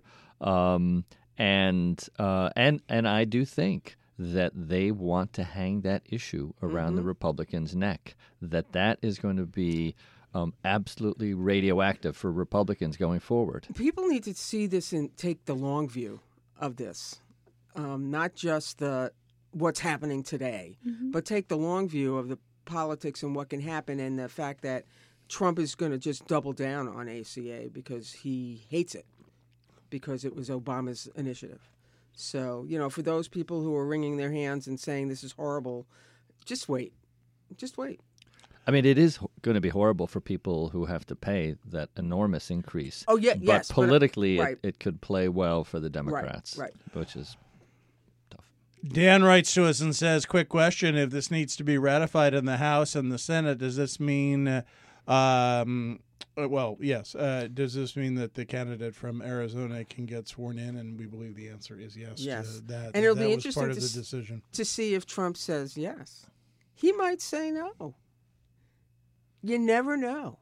um, and uh, and and I do think that they want to hang that issue around mm-hmm. the Republicans' neck, that that is going to be Um, absolutely radioactive for Republicans going forward. People need to see this and take the long view of this, um, not just the what's happening today, mm-hmm. but take the long view of the politics and what can happen, and the fact that Trump is going to just double down on A C A because he hates it, because it was Obama's initiative. So, you know, for those people who are wringing their hands and saying this is horrible, just wait. Just wait. I mean, it is going to be horrible for people who have to pay that enormous increase. Oh, yeah, but yes. Politically, but, uh, right. it, it could play well for the Democrats, right, right. which is tough. Dan writes to us and says, quick question, if this needs to be ratified in the House and the Senate, does this mean, uh, um, well, yes, uh, does this mean that the candidate from Arizona can get sworn in? And we believe the answer is yes. Yes. To that, and it'll that be was interesting part of to, the decision. to see if Trump says yes. He might say no. You never know.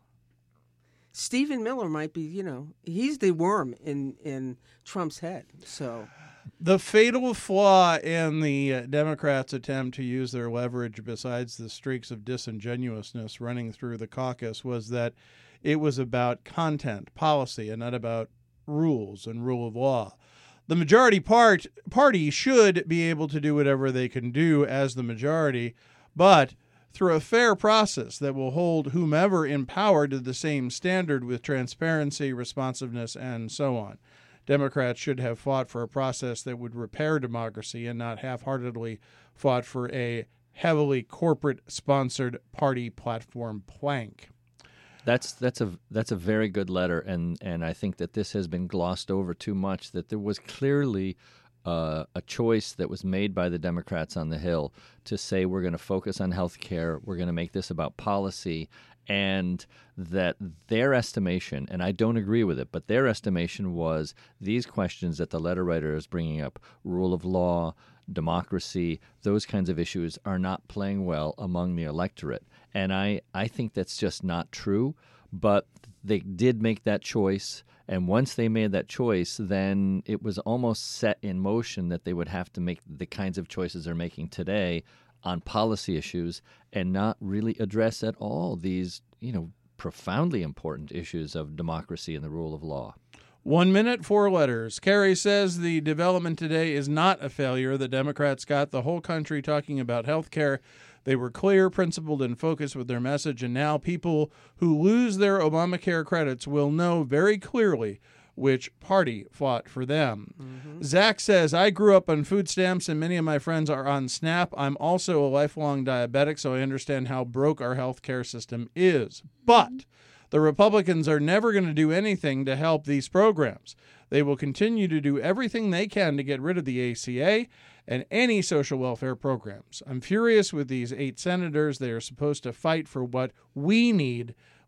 Stephen Miller might be, you know, he's the worm in, in Trump's head. So the fatal flaw in the uh, Democrats' attempt to use their leverage, besides the streaks of disingenuousness running through the caucus, was that it was about content, policy, and not about rules and rule of law. The majority part party should be able to do whatever they can do as the majority, but through a fair process that will hold whomever in power to the same standard with transparency, responsiveness, and so on. Democrats should have fought for a process that would repair democracy and not half-heartedly fought for a heavily corporate-sponsored party platform plank. That's that's a that's a very good letter, and, and I think that this has been glossed over too much, that there was clearly Uh, a choice that was made by the Democrats on the Hill to say we're going to focus on health care, we're going to make this about policy, and that their estimation, and I don't agree with it, but their estimation was these questions that the letter writer is bringing up, rule of law, democracy, those kinds of issues are not playing well among the electorate. And I, I think that's just not true, but they did make that choice. And once they made that choice, then it was almost set in motion that they would have to make the kinds of choices they're making today on policy issues and not really address at all these, you know, profoundly important issues of democracy and the rule of law. One minute, four letters. Kerry says the development today is not a failure. The Democrats got the whole country talking about health care. They were clear, principled, and focused with their message, and now people who lose their Obamacare credits will know very clearly which party fought for them. Mm-hmm. Zach says, I grew up on food stamps, and many of my friends are on SNAP. I'm also a lifelong diabetic, so I understand how broke our health care system is. But the Republicans are never going to do anything to help these programs. They will continue to do everything they can to get rid of the A C A and any social welfare programs. I'm furious with these eight senators. They are supposed to fight for what we need,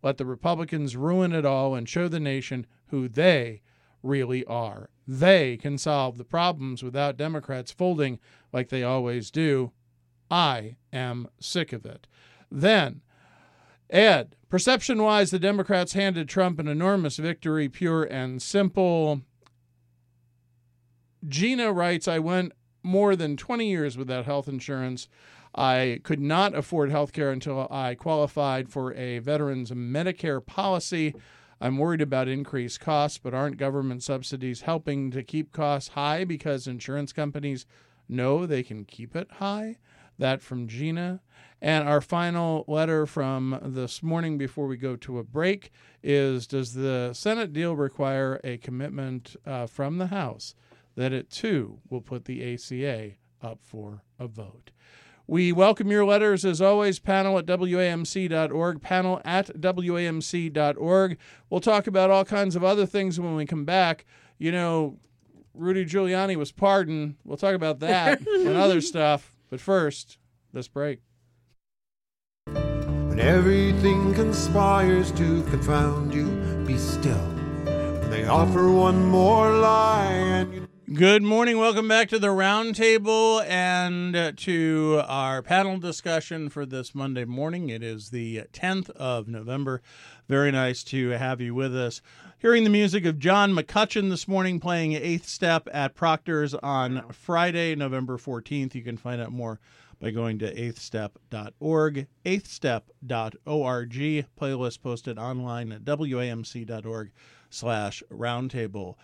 Let the Republicans ruin it all and show the nation who they really are. They can solve the problems without Democrats folding like they always do. I am sick of it. Then, Ed, perception-wise, the Democrats handed Trump an enormous victory, pure and simple. Gina writes, I went more than twenty years without health insurance. I could not afford health care until I qualified for a veterans Medicare policy. I'm worried about increased costs, but aren't government subsidies helping to keep costs high because insurance companies know they can keep it high? That from Gina. And our final letter from this morning before we go to a break is, does the Senate deal require a commitment uh, from the House that it too will put the A C A up for a vote? We welcome your letters, as always, panel at W A M C dot org, panel at W A M C dot org. We'll talk about all kinds of other things when we come back. You know, Rudy Giuliani was pardoned. We'll talk about that and other stuff. But first, this break. When everything conspires to confound you, be still. When they offer one more lie and you... Good morning. Welcome back to the Roundtable and uh, to our panel discussion for this Monday morning. It is the tenth of November. Very nice to have you with us. Hearing the music of John McCutcheon this morning, playing Eighth Step at Proctor's on Friday, November fourteenth. You can find out more by going to eighth step dot org, eighth step dot org. Playlist posted online at W A M C dot org slash roundtable.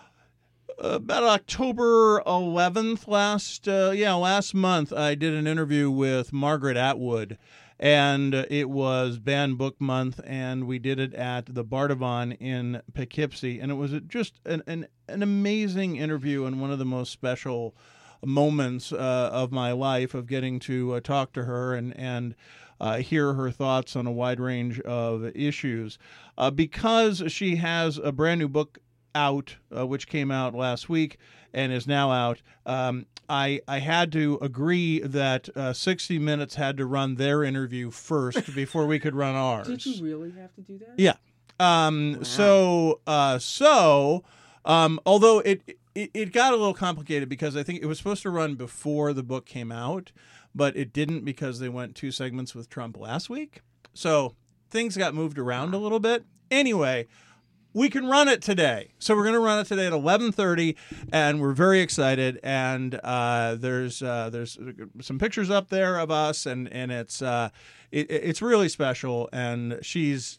About October eleventh, last uh, yeah last month, I did an interview with Margaret Atwood, and it was Banned Book Month, and we did it at the Bardavon in Poughkeepsie, and it was just an an, an amazing interview and one of the most special moments uh, of my life of getting to uh, talk to her and and uh, hear her thoughts on a wide range of issues, uh, because she has a brand new book out, uh, which came out last week and is now out. Um, I I had to agree that uh, sixty Minutes had to run their interview first before we could run ours. Did you really have to do that? Yeah. Um, Wow. So uh, so um, although it, it it got a little complicated because I think it was supposed to run before the book came out, but it didn't because they went two segments with Trump last week. So things got moved around a little bit. Anyway, we can run it today. So we're going to run it today at eleven thirty, and we're very excited. And uh, there's uh, there's some pictures up there of us, and and it's uh, it, it's really special. And she's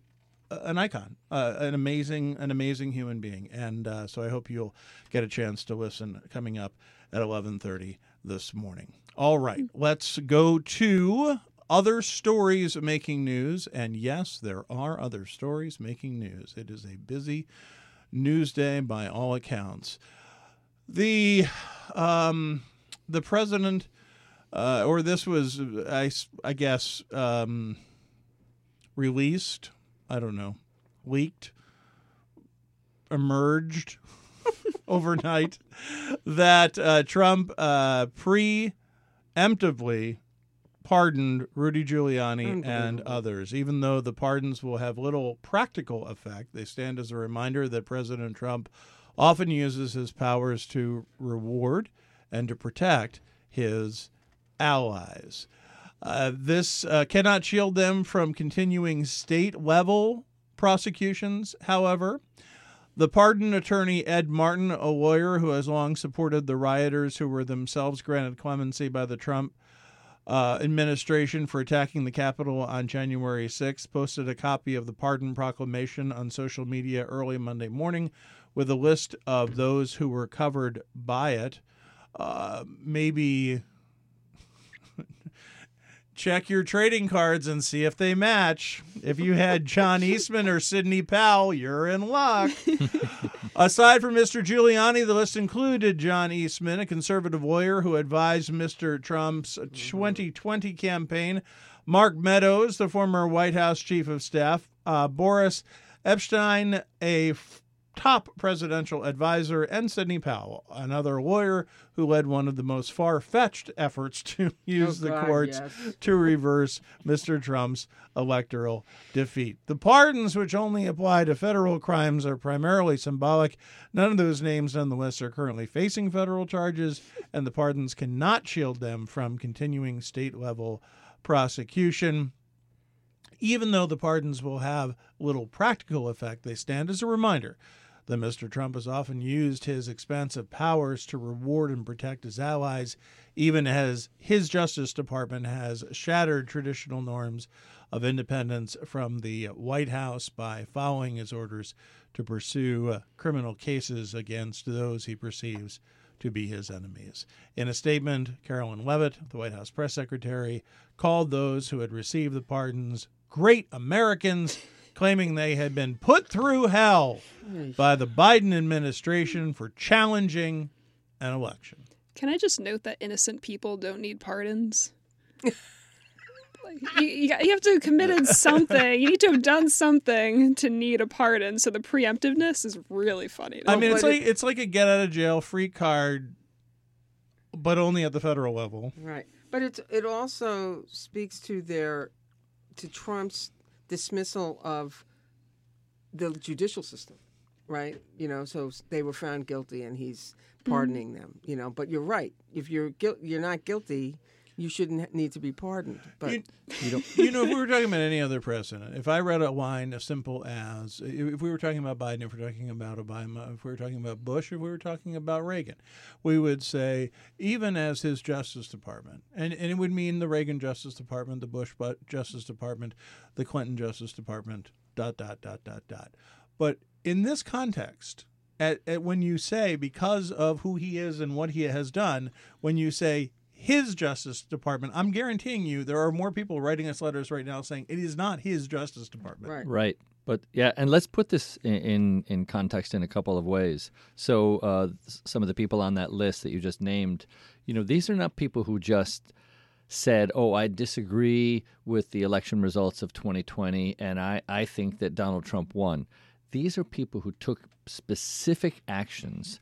an icon, uh, an amazing an amazing human being. And uh, so I hope you'll get a chance to listen coming up at eleven thirty this morning. All right, let's go to other stories making news, and yes, there are other stories making news. It is a busy news day by all accounts. The um, the president, uh, or this was, I, I guess, um, released, I don't know, leaked, emerged overnight, that uh, Trump uh, preemptively pardoned Rudy Giuliani and others. Even though the pardons will have little practical effect, they stand as a reminder that President Trump often uses his powers to reward and to protect his allies. Uh, this uh, cannot shield them from continuing state-level prosecutions, however. The pardon attorney Ed Martin, a lawyer who has long supported the rioters who were themselves granted clemency by the Trump Uh, administration for attacking the Capitol on January sixth, posted a copy of the pardon proclamation on social media early Monday morning with a list of those who were covered by it. Uh, maybe check your trading cards and see if they match. If you had John Eastman or Sidney Powell, you're in luck. Aside from Mister Giuliani, the list included John Eastman, a conservative lawyer who advised Mister Trump's twenty twenty campaign, Mark Meadows, the former White House chief of staff, uh, Boris Epshteyn, a f- top presidential advisor, and Sidney Powell, another lawyer who led one of the most far-fetched efforts to use Oh, the God, courts yes. to reverse Mister Trump's electoral defeat. The pardons, which only apply to federal crimes, are primarily symbolic. None of those names on the list are currently facing federal charges, and the pardons cannot shield them from continuing state-level prosecution. Even though the pardons will have little practical effect, they stand as a reminder that Mister Trump has often used his expansive powers to reward and protect his allies, even as his Justice Department has shattered traditional norms of independence from the White House by following his orders to pursue uh, criminal cases against those he perceives to be his enemies. In a statement, Carolyn Leavitt, the White House press secretary, called those who had received the pardons great Americans, claiming they had been put through hell by the Biden administration for challenging an election. Can I just note that innocent people don't need pardons? Like, you, you, got- you have to have committed something. You need to have done something to need a pardon. So the preemptiveness is really funny. I mean, it's but like it's like a get out of jail free card, but only at the federal level. Right. But it it also speaks to their to Trump's dismissal of the judicial system, right? You know, so they were found guilty and he's pardoning them, you know, but you're right. If you're guil- you're not guilty, you shouldn't need to be pardoned. But You, you, don't, you know, if we were talking about any other president, if I read a line as simple as, if we were talking about Biden, if we were talking about Obama, if we were talking about Bush, if we were talking about Reagan, we would say, even as his Justice Department, and, and it would mean the Reagan Justice Department, the Bush Justice Department, the Clinton Justice Department, dot, dot, dot, dot, dot. But in this context, at, at when you say, because of who he is and what he has done, when you say his Justice Department, I'm guaranteeing you there are more people writing us letters right now saying it is not his Justice Department. right. Right. But yeah, and let's put this in, in, in context in a couple of ways. So uh, some of the people on that list that you just named, you know, these are not people who just said, oh, I disagree with the election results of twenty twenty, and I, I think that Donald Trump won. These are people who took specific actions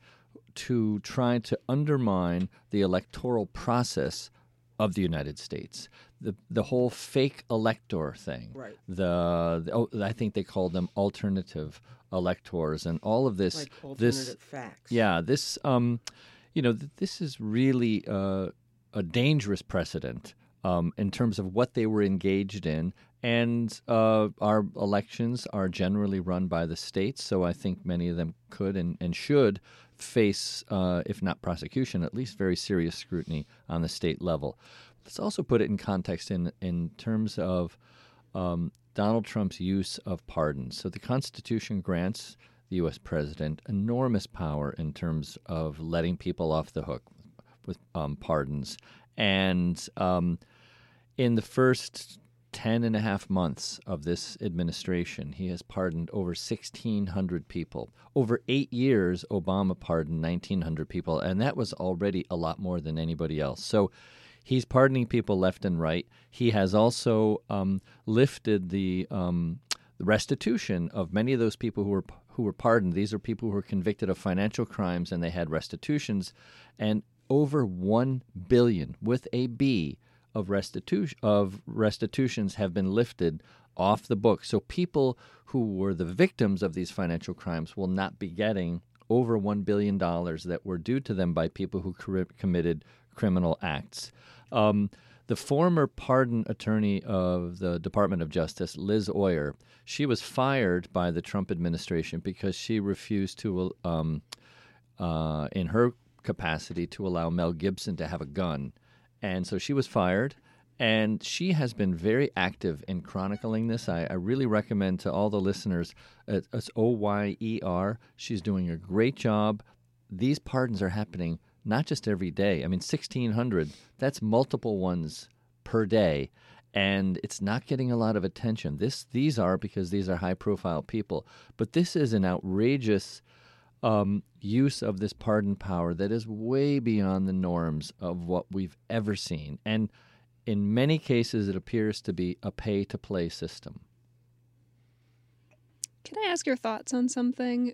to try to undermine the electoral process of the United States. The the whole fake elector thing. Right. The, the oh, I think they called them alternative electors, and all of this. Like alternative this facts. yeah, this um, you know, th- this is really uh, a dangerous precedent um, in terms of what they were engaged in. And uh, our elections are generally run by the states, so I think many of them could and, and should face, uh, if not prosecution, at least very serious scrutiny on the state level. Let's also put it in context in, in terms of um, Donald Trump's use of pardons. So the Constitution grants the U S president enormous power in terms of letting people off the hook with um, pardons. And um, in the first ten and a half months of this administration, he has pardoned over sixteen hundred people. Over eight years, Obama pardoned nineteen hundred people, and that was already a lot more than anybody else. So he's pardoning people left and right. He has also um, lifted the, um, the restitution of many of those people who were who were pardoned. These are people who were convicted of financial crimes, and they had restitutions, and over one billion with a B of restitution of restitutions have been lifted off the books. So people who were the victims of these financial crimes will not be getting over one billion dollars that were due to them by people who cor- committed criminal acts. Um, the former pardon attorney of the Department of Justice, Liz Oyer, she was fired by the Trump administration because she refused to, um, uh, in her capacity, to allow Mel Gibson to have a gun. And so she was fired, and she has been very active in chronicling this. I, I really recommend to all the listeners, uh, it's O Y E R. She's doing a great job. These pardons are happening not just every day. I mean, sixteen hundred, that's multiple ones per day, and it's not getting a lot of attention. This, These are because these are high-profile people, but this is an outrageous Um, use of this pardon power that is way beyond the norms of what we've ever seen. And in many cases, it appears to be a pay-to-play system. Can I ask your thoughts on something?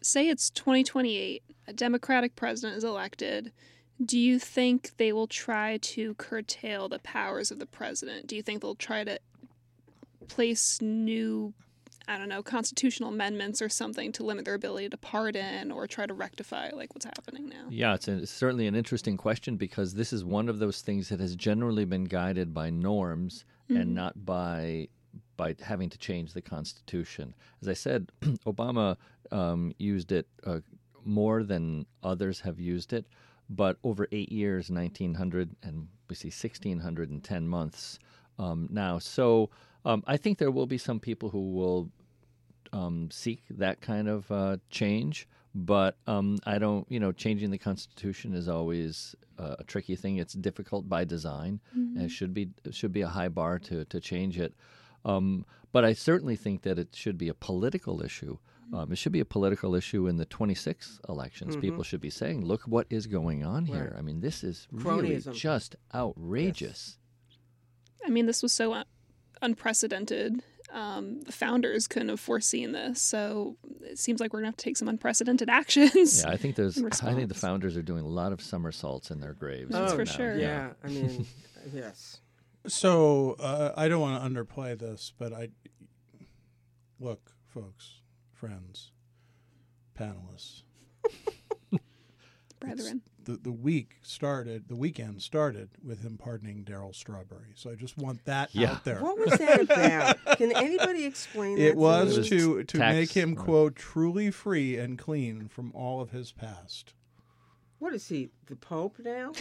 say it's twenty twenty-eight, a Democratic president is elected. Do you think they will try to curtail the powers of the president? Do you think they'll try to place new, I don't know, constitutional amendments or something to limit their ability to pardon or try to rectify like what's happening now? Yeah, it's, a, it's certainly an interesting question because this is one of those things that has generally been guided by norms mm-hmm. and not by by having to change the Constitution. As I said, Obama um, used it uh, more than others have used it. But over eight years, nineteen hundred, and we see one thousand six hundred ten months um, now. So um, I think there will be some people who will um, seek that kind of uh, change. But um, I don't, you know, changing the Constitution is always uh, a tricky thing. It's difficult by design. Mm-hmm. And it should be it should be a high bar to, to change it. Um, but I certainly think that it should be a political issue. Um, it should be a political issue in the twenty-six elections. Mm-hmm. People should be saying, look what is going on here. Right. I mean, this is really Cronyism. just outrageous. Yes. I mean, this was so un- unprecedented. Um, the founders couldn't have foreseen this. So it seems like we're going to have to take some unprecedented actions. Yeah, I think there's. I think the founders are doing a lot of somersaults in their graves. That's oh, for no. sure. Yeah, yeah. I mean, yes. So uh, I don't want to underplay this, but I look, folks. Friends, panelists, brethren. The the week started. The weekend started with him pardoning Darryl Strawberry. So I just want that yeah. out there. What was that about? Can anybody explain that? It was to, to to tax, make him right. quote truly free and clean from all of his past. What is he, the Pope now?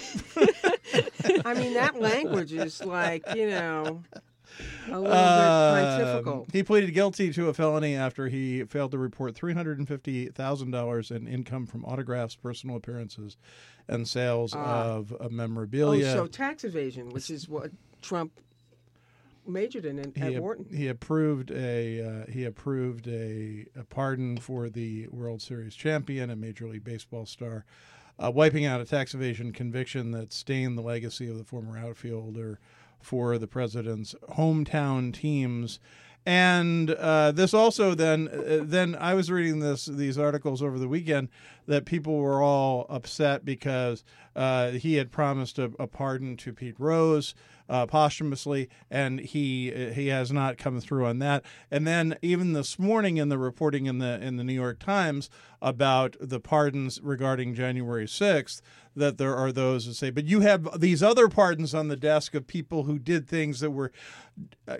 I mean, that language is like, you know. A little Uh, bit pontifical. He pleaded guilty to a felony after he failed to report three hundred fifty thousand dollars in income from autographs, personal appearances, and sales uh, of uh, Oh, memorabilia. so tax evasion, which is what Trump majored in, in he, at Wharton. he approved a uh, he approved a, a pardon for the World Series champion and Major League Baseball star, uh, wiping out a tax evasion conviction that stained the legacy of the former outfielder for the president's hometown teams. And uh, this also then uh, then I was reading this these articles over the weekend that people were all upset because uh, he had promised a, a pardon to Pete Rose uh, posthumously, and he he has not come through on that. And then even this morning in the reporting in the in the New York Times about the pardons regarding January sixth, that there are those who say, but you have these other pardons on the desk of people who did things that were uh,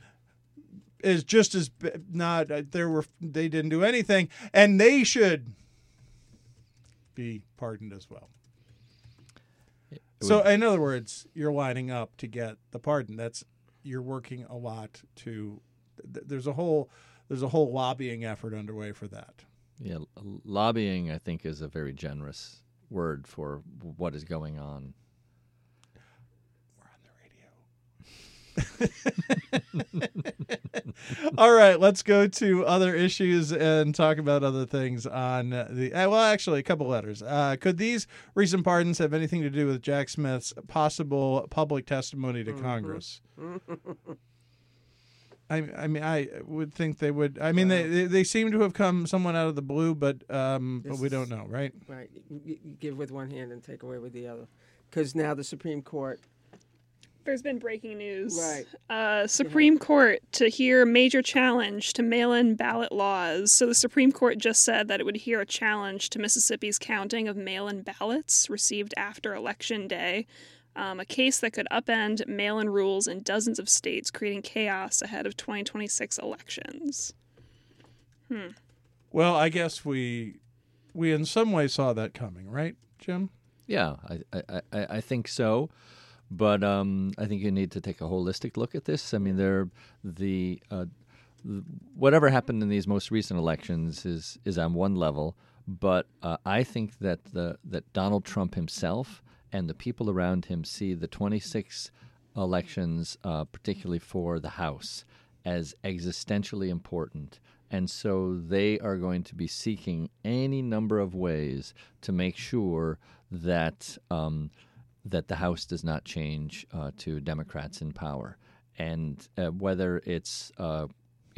is just as not uh, there were they didn't do anything, and they should be pardoned as well. It So, would, in other words, you're lining up to get the pardon. That's you're working a lot to. Th- there's a whole there's a whole lobbying effort underway for that. yeah, lobbying, I think, is a very generous word for what is going on. All right, let's go to other issues and talk about other things on the. Uh, well, actually, a couple letters. Uh, could these recent pardons have anything to do with Jack Smith's possible public testimony to mm-hmm. Congress? I, I mean, I would think they would. I mean, they they, they seem to have come somewhat out of the blue, but um, but we don't know, right? Right. You, you give with one hand and take away with the other, because now the Supreme Court. There's been breaking news. Right. Uh, Supreme yeah. Court to hear major challenge to mail-in ballot laws. So the Supreme Court just said that it would hear a challenge to Mississippi's counting of mail-in ballots received after Election Day, um, a case that could upend mail-in rules in dozens of states, creating chaos ahead of twenty twenty-six elections. Hmm. Well, I guess we we in some way saw that coming, right, Jim? Yeah, I I, I, I think so. But um, I think you need to take a holistic look at this. I mean, there, the uh, whatever happened in these most recent elections is is on one level, but uh, I think that the that Donald Trump himself and the people around him see the twenty-six elections, uh, particularly for the House, as existentially important. And so they are going to be seeking any number of ways to make sure that um, that the House does not change uh, to Democrats in power. And uh, whether it's uh,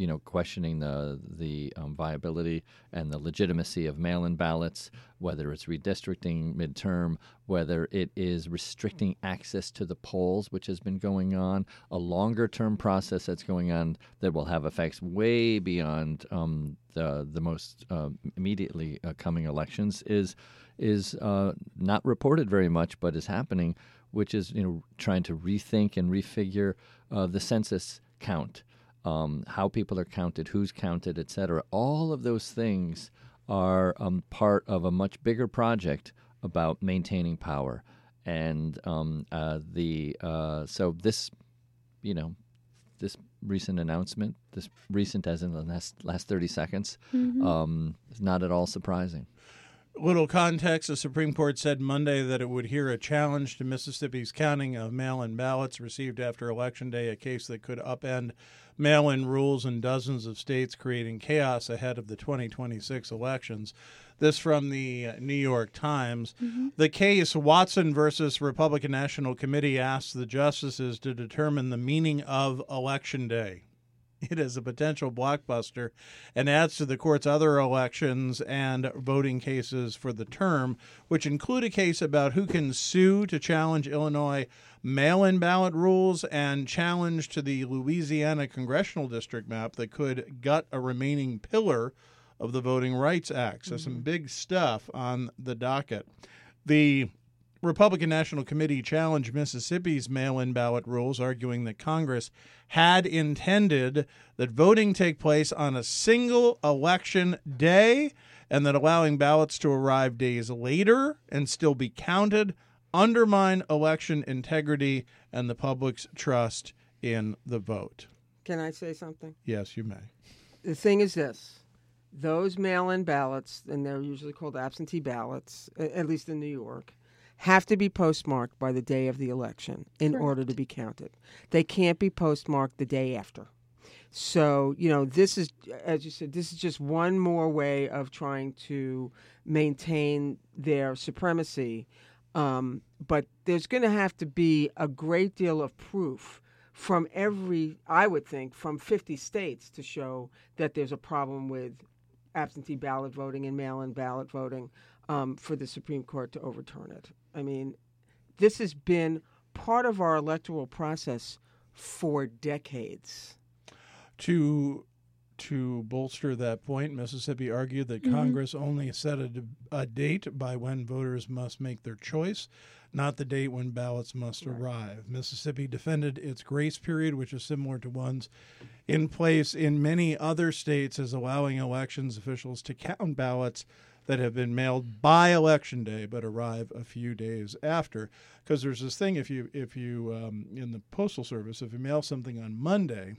you know, questioning the the um, viability and the legitimacy of mail-in ballots, whether it's redistricting midterm, whether it is restricting access to the polls, which has been going on, a longer-term process that's going on that will have effects way beyond um, the the most uh, immediately uh, coming elections, is is uh, not reported very much, but is happening, which is, you know, trying to rethink and refigure uh, the census count, um, how people are counted, who's counted, et cetera. All of those things are um, part of a much bigger project about maintaining power. And um, uh, the uh, so this, you know, this recent announcement, this recent as in the last, last thirty seconds, Mm-hmm. um, is not at all surprising. Little context, the Supreme Court said Monday that it would hear a challenge to Mississippi's counting of mail-in ballots received after Election Day, a case that could upend mail-in rules in dozens of states, creating chaos ahead of the twenty twenty-six elections. This from the New York Times. Mm-hmm. The case, Watson versus Republican National Committee, asks the justices to determine the meaning of Election Day. It is a potential blockbuster and adds to the court's other elections and voting cases for the term, which include a case about who can sue to challenge Illinois mail-in ballot rules and challenge to the Louisiana congressional district map that could gut a remaining pillar of the Voting Rights Act. So mm-hmm. some big stuff on the docket. The Republican National Committee challenged Mississippi's mail-in ballot rules, arguing that Congress had intended that voting take place on a single election day and that allowing ballots to arrive days later and still be counted undermine election integrity and the public's trust in the vote. Can I say something? Yes, you may. The thing is this. Those mail-in ballots, and they're usually called absentee ballots, at least in New York, have to be postmarked by the day of the election in Correct. order to be counted. They can't be postmarked the day after. So, you know, this is, as you said, this is just one more way of trying to maintain their supremacy. Um, but there's going to have to be a great deal of proof from every, I would think, from fifty states to show that there's a problem with absentee ballot voting and mail-in ballot voting um, for the Supreme Court to overturn it. I mean, this has been part of our electoral process for decades. To to bolster that point, Mississippi argued that Mm-hmm. Congress only set a, a date by when voters must make their choice, not the date when ballots must Right. arrive. Mississippi defended its grace period, which is similar to ones in place in many other states, as allowing elections officials to count ballots that have been mailed by Election Day but arrive a few days after. Because there's this thing, if you if you um, in the Postal Service, if you mail something on Monday,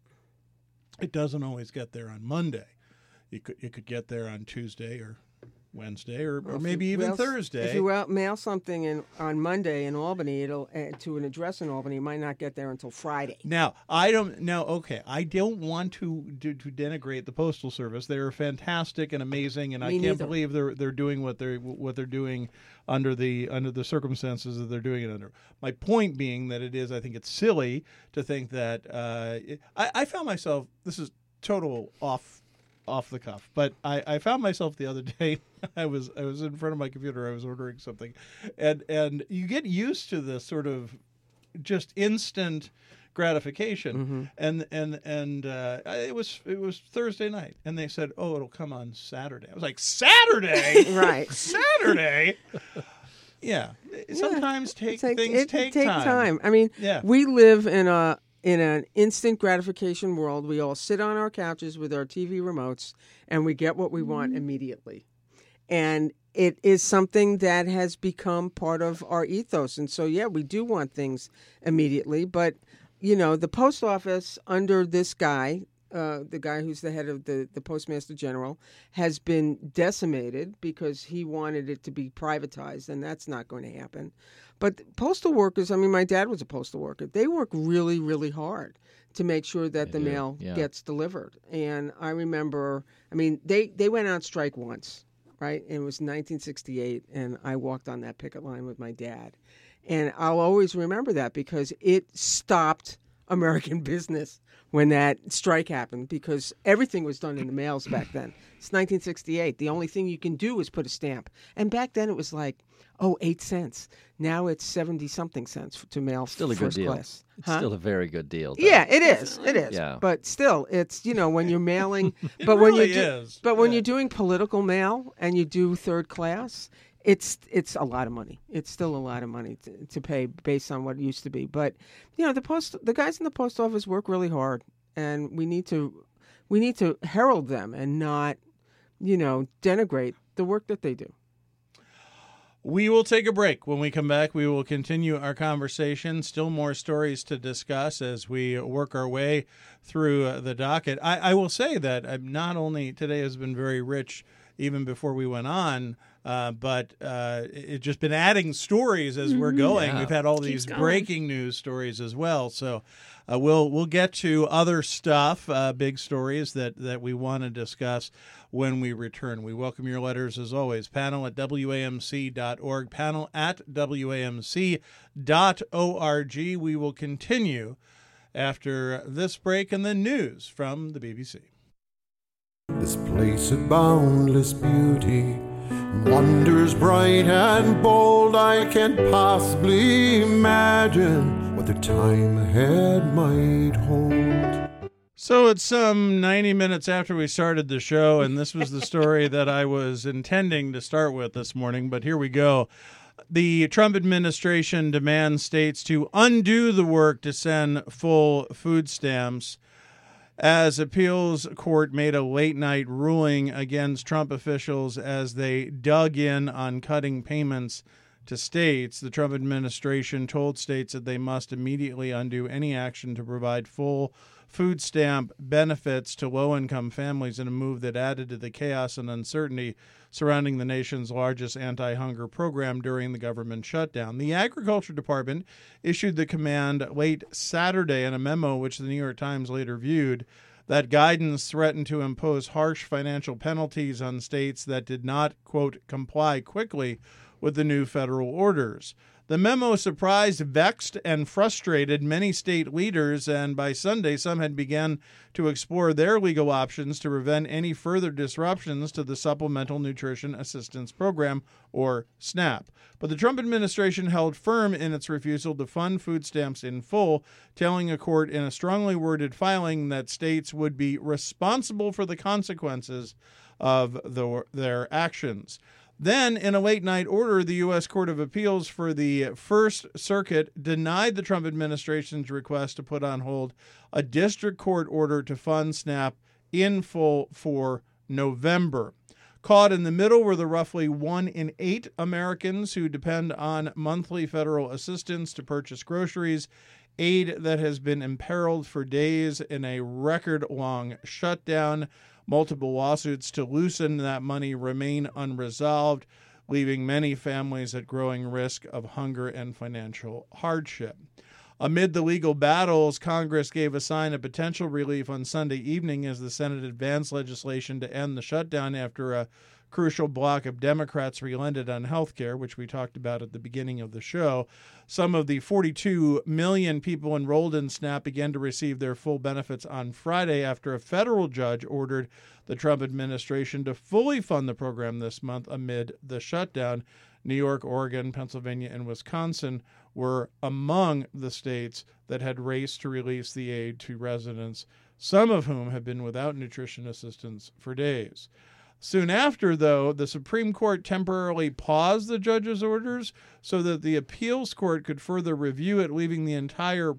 it doesn't always get there on Monday. It could it could get there on Tuesday or Wednesday or, Well, or if maybe you even mail- Thursday. If you out- mail something in, on Monday in Albany, it'll uh, to an address in Albany, it might not get there until Friday. Now, I don't now okay, I don't want to, to to denigrate the Postal Service. They're fantastic and amazing, and Me I can't neither. believe they're they're doing what they're what they're doing under the under the circumstances that they're doing it under. My point being that it is I think it's silly to think that uh, it, I, I found myself this is total off off the cuff, but I, I found myself the other day. I was I was in front of my computer. I was ordering something, and and you get used to this sort of just instant gratification. Mm-hmm. And and and uh, it was it was Thursday night, and they said, "Oh, it'll come on Saturday." I was like, "Saturday, Right. Saturday." Yeah, sometimes take It take- things it, take, take time. I mean, Yeah. we live in a in an instant gratification world. We all sit on our couches with our T V remotes, and we get what we want immediately. And it is something that has become part of our ethos. And so, yeah, we do want things immediately. But, you know, the post office under this guy, uh, the guy who's the head of the, the Postmaster General, has been decimated because he wanted it to be privatized, and that's not going to happen. But postal workers, I mean, my dad was a postal worker. They work really, really hard to make sure that They the do, mail yeah. gets delivered. And I remember, I mean, they, they went on strike once, right? And it was nineteen sixty-eight, and I walked on that picket line with my dad. And I'll always remember that because it stopped American business when that strike happened because everything was done in the mails back then. It's nineteen sixty-eight. The only thing you can do is put a stamp. And back then it was like, oh, eight cents. Now it's seventy-something cents to mail Still a first good deal. class. It's Huh? still a very good deal. though. Yeah, it is. It is. Yeah. But still, it's, you know, when you're mailing, It but when really you do, is. but when Yeah. you're doing political mail and you do third class, it's it's a lot of money. It's still a lot of money to, to pay based on what it used to be. But you know, the post the guys in the post office work really hard, and we need to we need to herald them and not, you know, denigrate the work that they do. We will take a break. When we come back, we will continue our conversation. Still more stories to discuss as we work our way through uh, the docket. I, I will say that uh, not only today has been very rich, even before we went on, uh, but uh, it's just been adding stories as we're going. Yeah. We've had all Keeps these going. breaking news stories as well. So uh, we'll we'll get to other stuff, uh, big stories that, that we want to discuss when we return. We welcome your letters as always. Panel at W A M C dot org, panel at W A M C dot org. We will continue after this break and then news from the B B C. This place of boundless beauty, wonders bright and bold. I can't possibly imagine what the time ahead might hold. So it's some ninety minutes after we started the show, and this was the story that I was intending to start with this morning, but here we go. The Trump administration demands states to undo the work to send full food stamps as appeals court made a late-night ruling against Trump officials as they dug in on cutting payments to states. The Trump administration told states that they must immediately undo any action to provide full food stamp benefits to low-income families in a move that added to the chaos and uncertainty surrounding the nation's largest anti-hunger program during the government shutdown. The Agriculture Department issued the command late Saturday in a memo which the New York Times later viewed. That guidance threatened to impose harsh financial penalties on states that did not, quote, comply quickly with the new federal orders. The memo surprised, vexed, and frustrated many state leaders, and by Sunday, some had begun to explore their legal options to prevent any further disruptions to the Supplemental Nutrition Assistance Program, or SNAP. But the Trump administration held firm in its refusal to fund food stamps in full, telling a court in a strongly worded filing that states would be responsible for the consequences of the, their actions. Then, in a late-night order, the U S Court of Appeals for the First Circuit denied the Trump administration's request to put on hold a district court order to fund SNAP in full for November. Caught in the middle were the roughly one in eight Americans who depend on monthly federal assistance to purchase groceries, aid that has been imperiled for days in a record-long shutdown. Multiple lawsuits to loosen that money remain unresolved, leaving many families at growing risk of hunger and financial hardship. Amid the legal battles, Congress gave a sign of potential relief on Sunday evening as the Senate advanced legislation to end the shutdown after a crucial bloc of Democrats relented on health care, which we talked about at the beginning of the show. Some of the forty-two million people enrolled in SNAP began to receive their full benefits on Friday after a federal judge ordered the Trump administration to fully fund the program this month amid the shutdown. New York, Oregon, Pennsylvania, and Wisconsin were among the states that had raced to release the aid to residents, some of whom have been without nutrition assistance for days. Soon after, though, the Supreme Court temporarily paused the judge's orders so that the appeals court could further review it, leaving the entire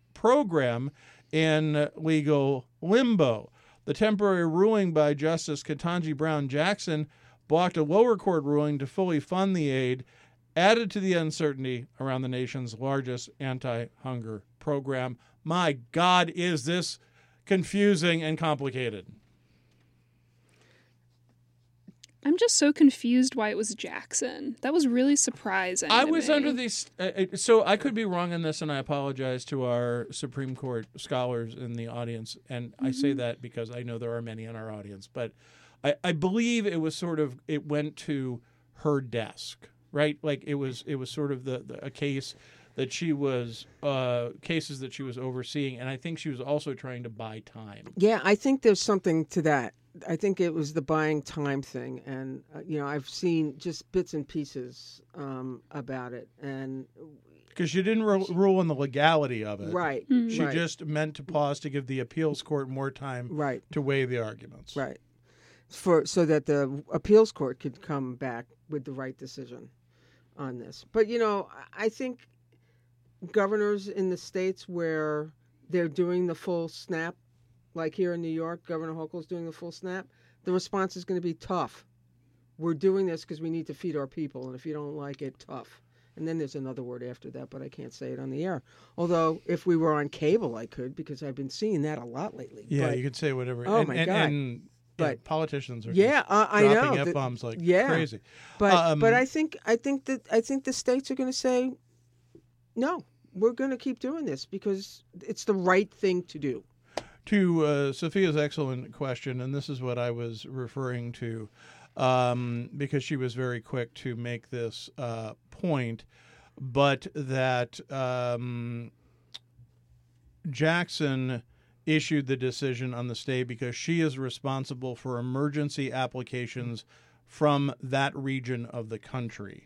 program in legal limbo. The temporary ruling by Justice Ketanji Brown Jackson blocked a lower court ruling to fully fund the aid, added to the uncertainty around the nation's largest anti-hunger program. My God, is this confusing and complicated? I'm just so confused why it was Jackson. That was really surprising. I to was me. under these, uh, so I could be wrong on this, and I apologize to our Supreme Court scholars in the audience. And mm-hmm. I say that because I know there are many in our audience, but I, I believe it was sort of, it went to her desk, right? Like it was, it was sort of the, the a case that she was uh, cases that she was overseeing, and I think she was also trying to buy time. Yeah, I think there's something to that. I think it was the buying time thing, and uh, you know, I've seen just bits and pieces um, about it, and because she didn't ru- rule on the legality of it. right, Mhm. She right, just meant to pause to give the appeals court more time right, to weigh the arguments. right, for so that the appeals court could come back with the right decision on this. But you know, I think governors in the states where they're doing the full snap, like here in New York, Governor Hochul's doing the full snap, the response is going to be tough. We're doing this because we need to feed our people, and if you don't like it, tough. And then there's another word after that, but I can't say it on the air. Although, if we were on cable, I could, because I've been seeing that a lot lately. Yeah, But, you could say whatever. Oh, and, my and, God. And, yeah, But- politicians are yeah, just uh, I dropping know. that- F-bombs like yeah. crazy. But Um, but I think I think that I think the states are going to say, no, we're going to keep doing this because it's the right thing to do. To uh, Sophia's excellent question, and this is what I was referring to, um, because she was very quick to make this uh, point, but that um, Jackson issued the decision on the stay because she is responsible for emergency applications from that region of the country.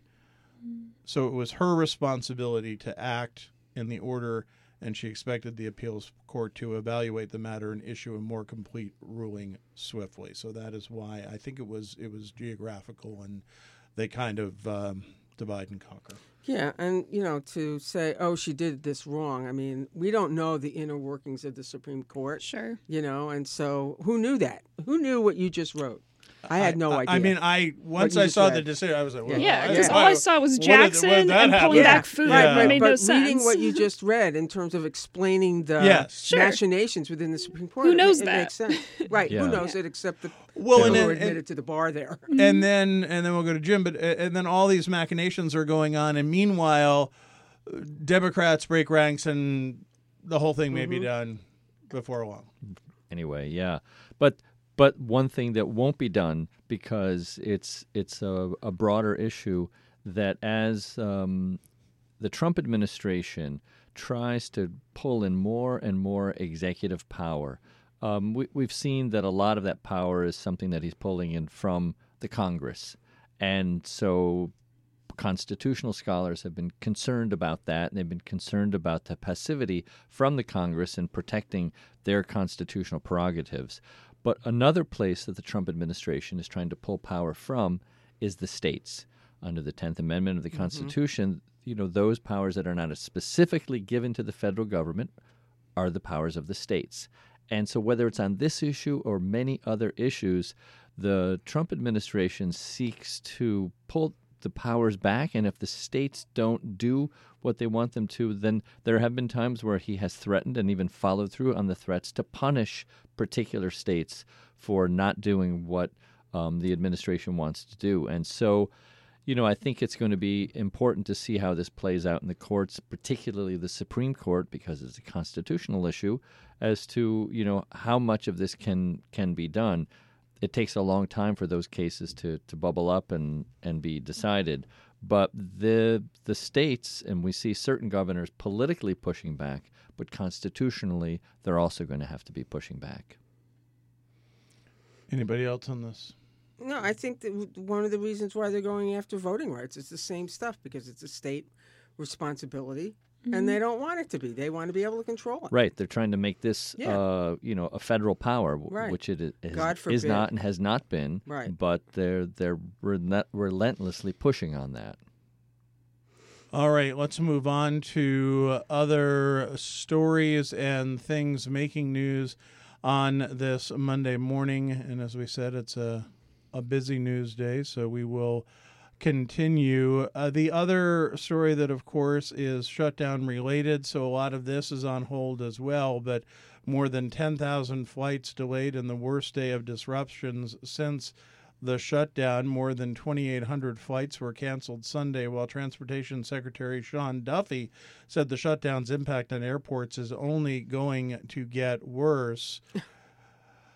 So it was her responsibility to act in the order, and she expected the appeals court to evaluate the matter and issue a more complete ruling swiftly. So that is why I think it was it was geographical, and they kind of um, divide and conquer. Yeah, and you know, to say, oh, she did this wrong. I mean, we don't know the inner workings of the Supreme Court. Sure. You know, and so who knew that? Who knew what you just wrote? I had no I, idea. I mean, I once you I just saw read. the decision, I was like, well, Yeah, I- because yeah. all I saw was What did- Jackson what did that and pulling happen? back food. Yeah. It made but no sense. reading what you just read in terms of explaining the Yes. Sure. machinations within the Supreme Court, Who knows it, it that? makes sense, right? Yeah. Who knows it except the Well, people and who then- are and- admitted to the bar there. and then and then we'll go to Jim. But and then all these machinations are going on, and meanwhile, Democrats break ranks, and the whole thing may be done before long. Anyway, yeah, but but one thing that won't be done because it's it's a, a broader issue that as um, the Trump administration tries to pull in more and more executive power, um, we, we've seen that a lot of that power is something that he's pulling in from the Congress, and so constitutional scholars have been concerned about that, and they've been concerned about the passivity from the Congress in protecting their constitutional prerogatives. But another place that the Trump administration is trying to pull power from is the states. Under the tenth Amendment of the Constitution, you know, those powers that are not specifically given to the federal government are the powers of the states. And so whether it's on this issue or many other issues, the Trump administration seeks to pull the powers back, and if the states don't do what they want them to, then there have been times where he has threatened and even followed through on the threats to punish particular states for not doing what um, the administration wants to do. And so, you know, I think it's going to be important to see how this plays out in the courts, particularly the Supreme Court, because it's a constitutional issue, as to, you know, how much of this can can be done. It takes a long time for those cases to, to bubble up and, and be decided. But the the states, and we see certain governors politically pushing back, but constitutionally, they're also going to have to be pushing back. Anybody else on this? No, I think that one of the reasons why they're going after voting rights is the same stuff, because it's a state responsibility, and they don't want it to be. They want to be able to control it. Right. They're trying to make this, Yeah. uh, you know, a federal power, w- Right. which it is, God is forbid. not and has not been. Right. But they're they're relent- relentlessly pushing on that. All right, let's move on to other stories and things making news on this Monday morning. And as we said, it's a, a busy news day, so we will continue. Uh, the other story that, of course, is shutdown related, so a lot of this is on hold as well, but more than ten thousand flights delayed in the worst day of disruptions since the shutdown. More than twenty-eight hundred flights were canceled Sunday, while Transportation Secretary Sean Duffy said the shutdown's impact on airports is only going to get worse.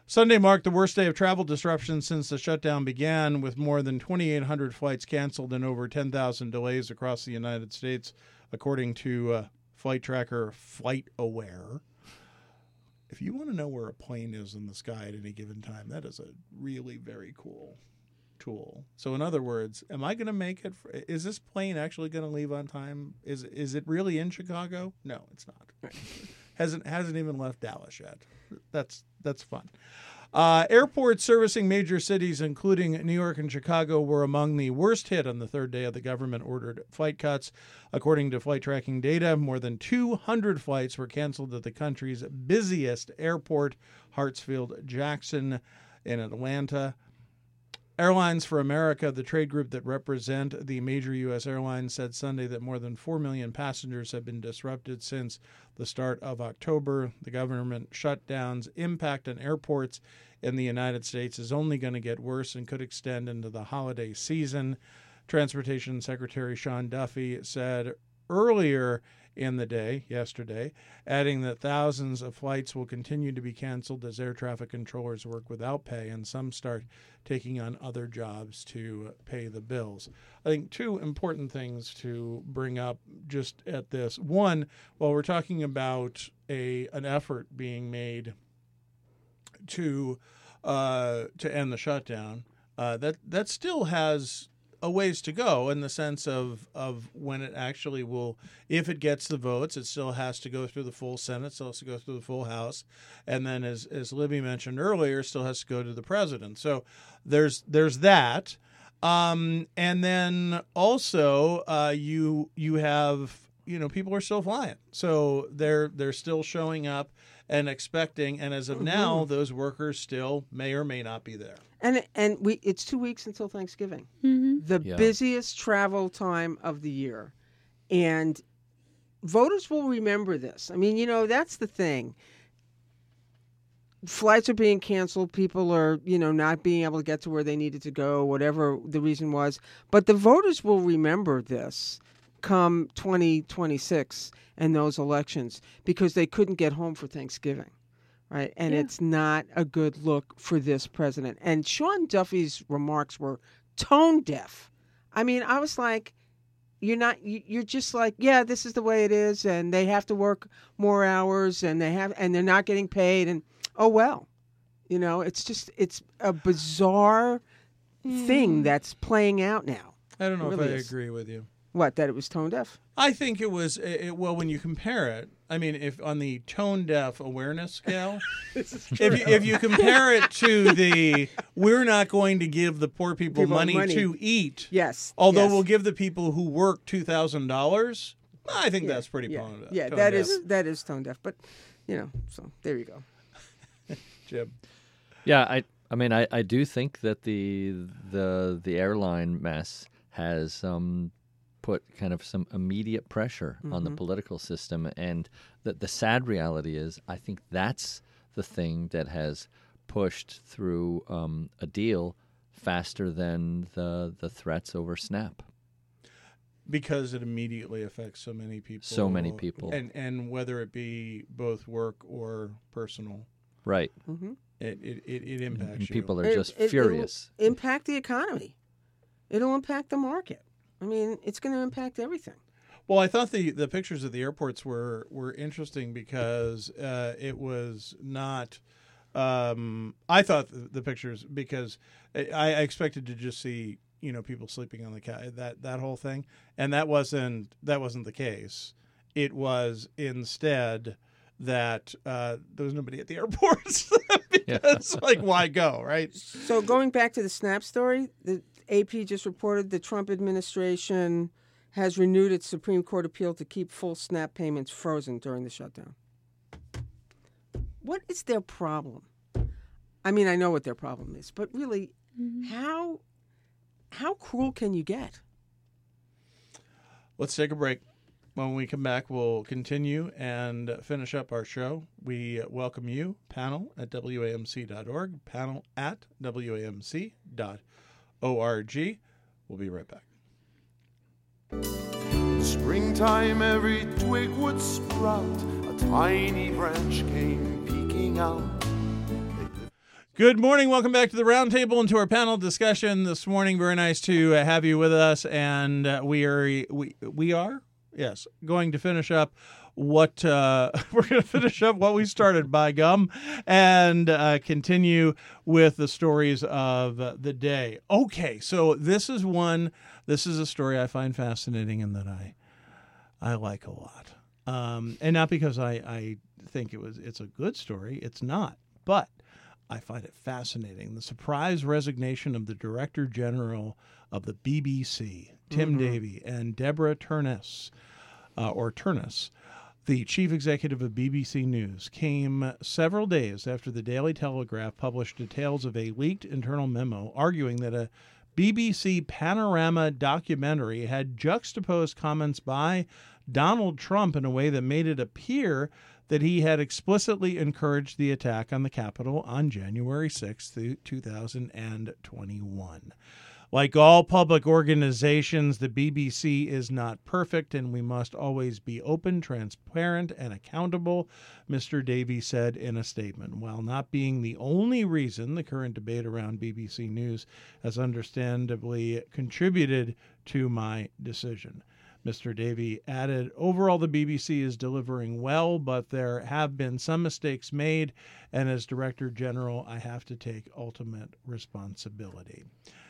Sunday marked the worst day of travel disruption since the shutdown began, with more than twenty-eight hundred flights canceled and over ten thousand delays across the United States, according to uh, flight tracker FlightAware. If you want to know where a plane is in the sky at any given time, that is a really very cool tool. So in other words, am I going to make it? For, is this plane actually going to leave on time? Is is it really in Chicago? No, it's not. hasn't hasn't even left Dallas yet. That's that's fun. Uh, airports servicing major cities, including New York and Chicago, were among the worst hit on the third day of the government-ordered flight cuts. According to flight tracking data, more than two hundred flights were canceled at the country's busiest airport, Hartsfield-Jackson in Atlanta. Airlines for America, the trade group that represent the major U S airlines, said Sunday that more than four million passengers have been disrupted since the start of October. The government shutdown's impact on airports in the United States is only going to get worse and could extend into the holiday season. Transportation Secretary Sean Duffy said earlier in the day, yesterday, adding that thousands of flights will continue to be canceled as air traffic controllers work without pay and some start taking on other jobs to pay the bills. I think two important things to bring up just at this. One, while we're talking about a an effort being made to uh, to end the shutdown, uh, that that still has a ways to go in the sense of, of when it actually will, if it gets the votes, it still has to go through the full Senate, still has to go through the full House, and then as as Libby mentioned earlier, still has to go to the president. So there's there's that, um, and then also uh, you you have you know people are still flying, so they're they're still showing up and expecting, and as of now, those workers still may or may not be there. And and we it's two weeks until Thanksgiving, Mm-hmm. the Yeah. busiest travel time of the year, and voters will remember this. I mean, you know, that's the thing. Flights are being canceled. People are, you know, not being able to get to where they needed to go, whatever the reason was. But the voters will remember this come twenty twenty-six and those elections because they couldn't get home for Thanksgiving. Right. And Yeah. it's not a good look for this president. And Sean Duffy's remarks were tone deaf. I mean, I was like, you're not, you- you're just like, yeah, this is the way it is. And they have to work more hours and they have, and they're not getting paid. And oh, well, you know, it's just, it's a bizarre thing that's playing out now. I don't know It if really I is. agree with you. What, that it was tone deaf? I think it was it, well when you compare it. I mean, if on the tone deaf awareness scale, if you, if you compare it to the we're not going to give the poor people, People money, money. to eat, Yes. although yes. we'll give the people who work two thousand dollars. I think Yeah, that's pretty yeah, tone deaf. Yeah, tone that deaf. is that is tone deaf. But, you know, so there you go. Jim. Yeah, I I mean I, I do think that the the the airline mess has um, put kind of some immediate pressure on the political system, and that the sad reality is I think that's the thing that has pushed through um, a deal faster than the the threats over SNAP. Because it immediately affects so many people. So many people. And and whether it be both work or personal, Right. Mm-hmm. it it, it, it impacts And you. people are It- just it- it'll furious. impact the economy. It'll impact the market. I mean, it's going to impact everything. Well, I thought the, the pictures of the airports were, were interesting because uh, it was not. Um, I thought the, the pictures because I, I expected to just see you know people sleeping on the couch, that that whole thing, and that wasn't that wasn't the case. It was instead that uh, there was nobody at the airports because like why go, right? So going back to the SNAP story, the A P just reported the Trump administration has renewed its Supreme Court appeal to keep full SNAP payments frozen during the shutdown. What is their problem? I mean, I know what their problem is, but really, how how cruel can you get? Let's take a break. When we come back, we'll continue and finish up our show. We welcome you, panel at W A M C dot org, panel at W A M C dot org. We'll be right back. Springtime, every twig would sprout, a tiny branch came peeking out. Good morning. Welcome back to the Roundtable and to our panel discussion this morning. Very nice to uh, have you with us, and uh, we are we we are yes going to finish up what uh, we're going to finish up what we started, by gum, and uh, continue with the stories of uh, the day. Okay, so this is one. This is a story I find fascinating and that I I like a lot, um, and not because I I think it was it's a good story. It's not, but I find it fascinating. The surprise resignation of the Director General of the B B C, Tim mm-hmm. Davie, and Deborah Turness, uh, or Turness, the chief executive of B B C News, came several days after the Daily Telegraph published details of a leaked internal memo arguing that a B B C Panorama documentary had juxtaposed comments by Donald Trump in a way that made it appear that he had explicitly encouraged the attack on the Capitol on January sixth, two thousand twenty-one. Like all public organizations, the B B C is not perfect, and we must always be open, transparent, and accountable, Mister Davie said in a statement. While not being the only reason the current debate around B B C News has understandably contributed to my decision. Mister Davie added, overall, the B B C is delivering well, but there have been some mistakes made, and as Director General, I have to take ultimate responsibility.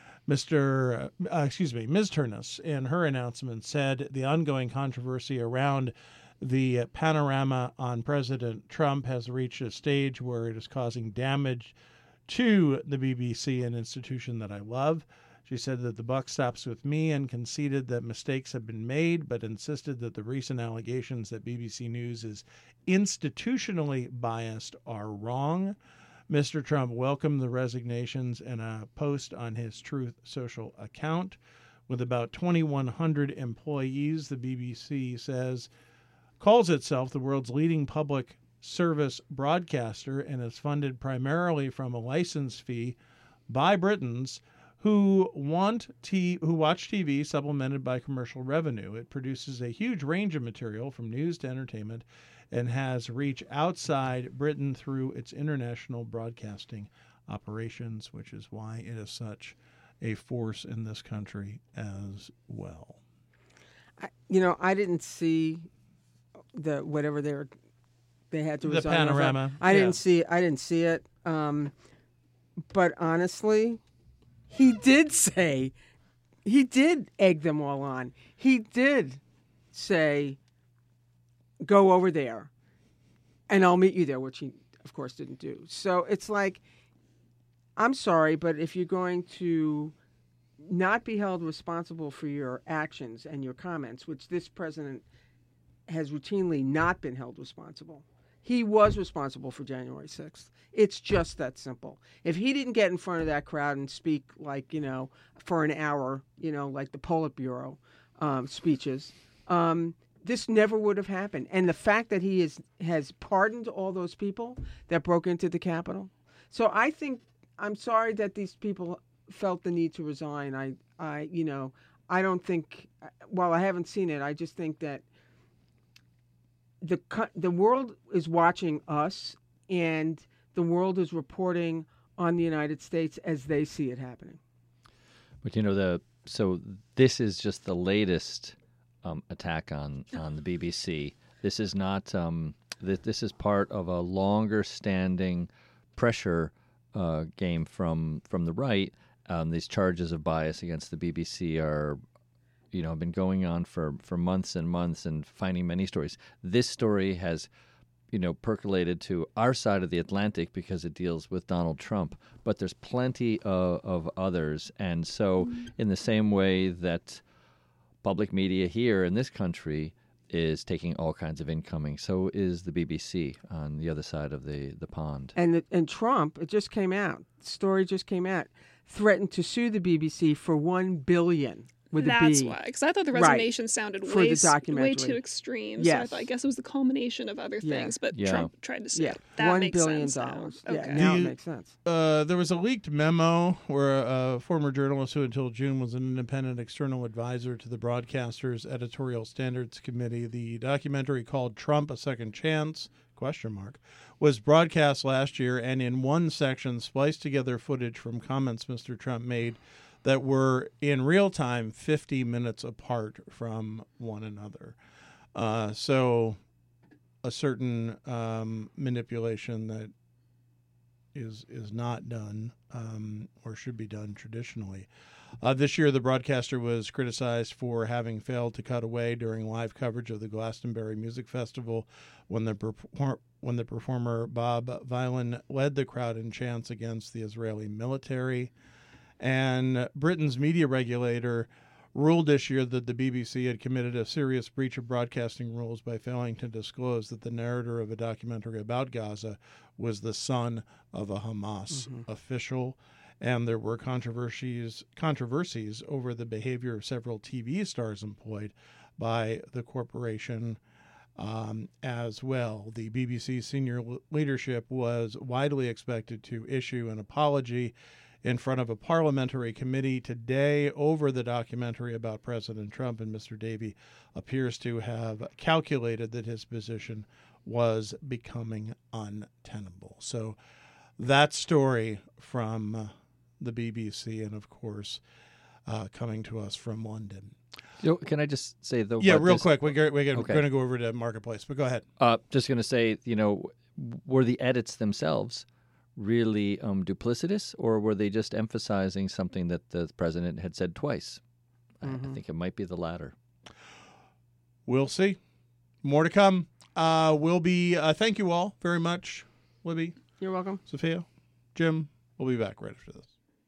Mister Uh, excuse me, Miz Turness, in her announcement, said the ongoing controversy around the panorama on President Trump has reached a stage where it is causing damage to the B B C, an institution that I love. She said that the buck stops with me and conceded that mistakes have been made, but insisted that the recent allegations that B B C News is institutionally biased are wrong. Mister Trump welcomed the resignations in a post on his Truth Social account. With about twenty-one hundred employees, the B B C says calls itself the world's leading public service broadcaster and is funded primarily from a license fee by Britons who want t- who watch T V supplemented by commercial revenue. It produces a huge range of material from news to entertainment and has reach outside Britain through its international broadcasting operations, which is why it is such a force in this country as well. I, you know, I didn't see the whatever they were they had to the resign panorama. Over. I yeah. didn't see I didn't see it. Um, but honestly, he did say, he did egg them all on. He did say, go over there and I'll meet you there, which he, of course, didn't do. So it's like, I'm sorry, but if you're going to not be held responsible for your actions and your comments, which this president has routinely not been held responsible, he was responsible for January sixth. It's just that simple. If he didn't get in front of that crowd and speak like, you know, for an hour, you know, like the Politburo um, speeches, um, this never would have happened. And the fact that he is, has pardoned all those people that broke into the Capitol. So I think, I'm sorry that these people felt the need to resign. I, I, you know, I don't think, while I haven't seen it, I just think that the the world is watching us, and the world is reporting on the United States as they see it happening. But you know, the so this is just the latest um, attack on, on the B B C. This is not. Um, th- this is part of a longer-standing pressure uh, game from from the right. Um, these charges of bias against the B B C are, you know, been going on for, for months and months, and finding many stories. This story has, you know, percolated to our side of the Atlantic because it deals with Donald Trump. But there's plenty of, of others. And so mm-hmm. in the same way that public media here in this country is taking all kinds of incoming, so is the B B C on the other side of the, the pond. And the, and Trump, it just came out, the story just came out, threatened to sue the B B C for one billion dollars. with a That's B. why, because I thought the Right. resignation sounded For way the s- way documentary. too extreme. So I Yes. thought I guess it was the culmination of other Yeah. things, but Yeah. Trump tried to say Yeah, that one makes billion sense now. dollars. Okay. Yeah, now Do it you- makes sense. Uh, there was a leaked memo where a former journalist who until June was an independent external advisor to the broadcaster's editorial standards committee. The documentary called Trump: A Second Chance, question mark, was broadcast last year, and in one section spliced together footage from comments Mister Trump made that were in real time fifty minutes apart from one another. Uh, so a certain um, manipulation that is is not done um, or should be done traditionally. Uh, this year, the broadcaster was criticized for having failed to cut away during live coverage of the Glastonbury Music Festival when the perfor- when the performer Bob Vylan led the crowd in chants against the Israeli military. And Britain's media regulator ruled this year that the B B C had committed a serious breach of broadcasting rules by failing to disclose that the narrator of a documentary about Gaza was the son of a Hamas Mm-hmm. official. And there were controversies controversies over the behavior of several T V stars employed by the corporation um, as well. The B B C senior l- leadership was widely expected to issue an apology in front of a parliamentary committee today over the documentary about President Trump, and Mister Davey appears to have calculated that his position was becoming untenable. So that story from uh, the B B C, and of course, uh, coming to us from London. You know, can I just say though? Yeah, about real this- quick, we're, go- we're Okay. going to go over to Marketplace, but go ahead. Uh, just going to say, you know, were the edits themselves really um, duplicitous, or were they just emphasizing something that the president had said twice? I, I think it might be the latter. We'll see. More to come. Uh, we'll be, uh, thank you all very much, Libby, You're welcome. Sophia, Jim. We'll be back right after this.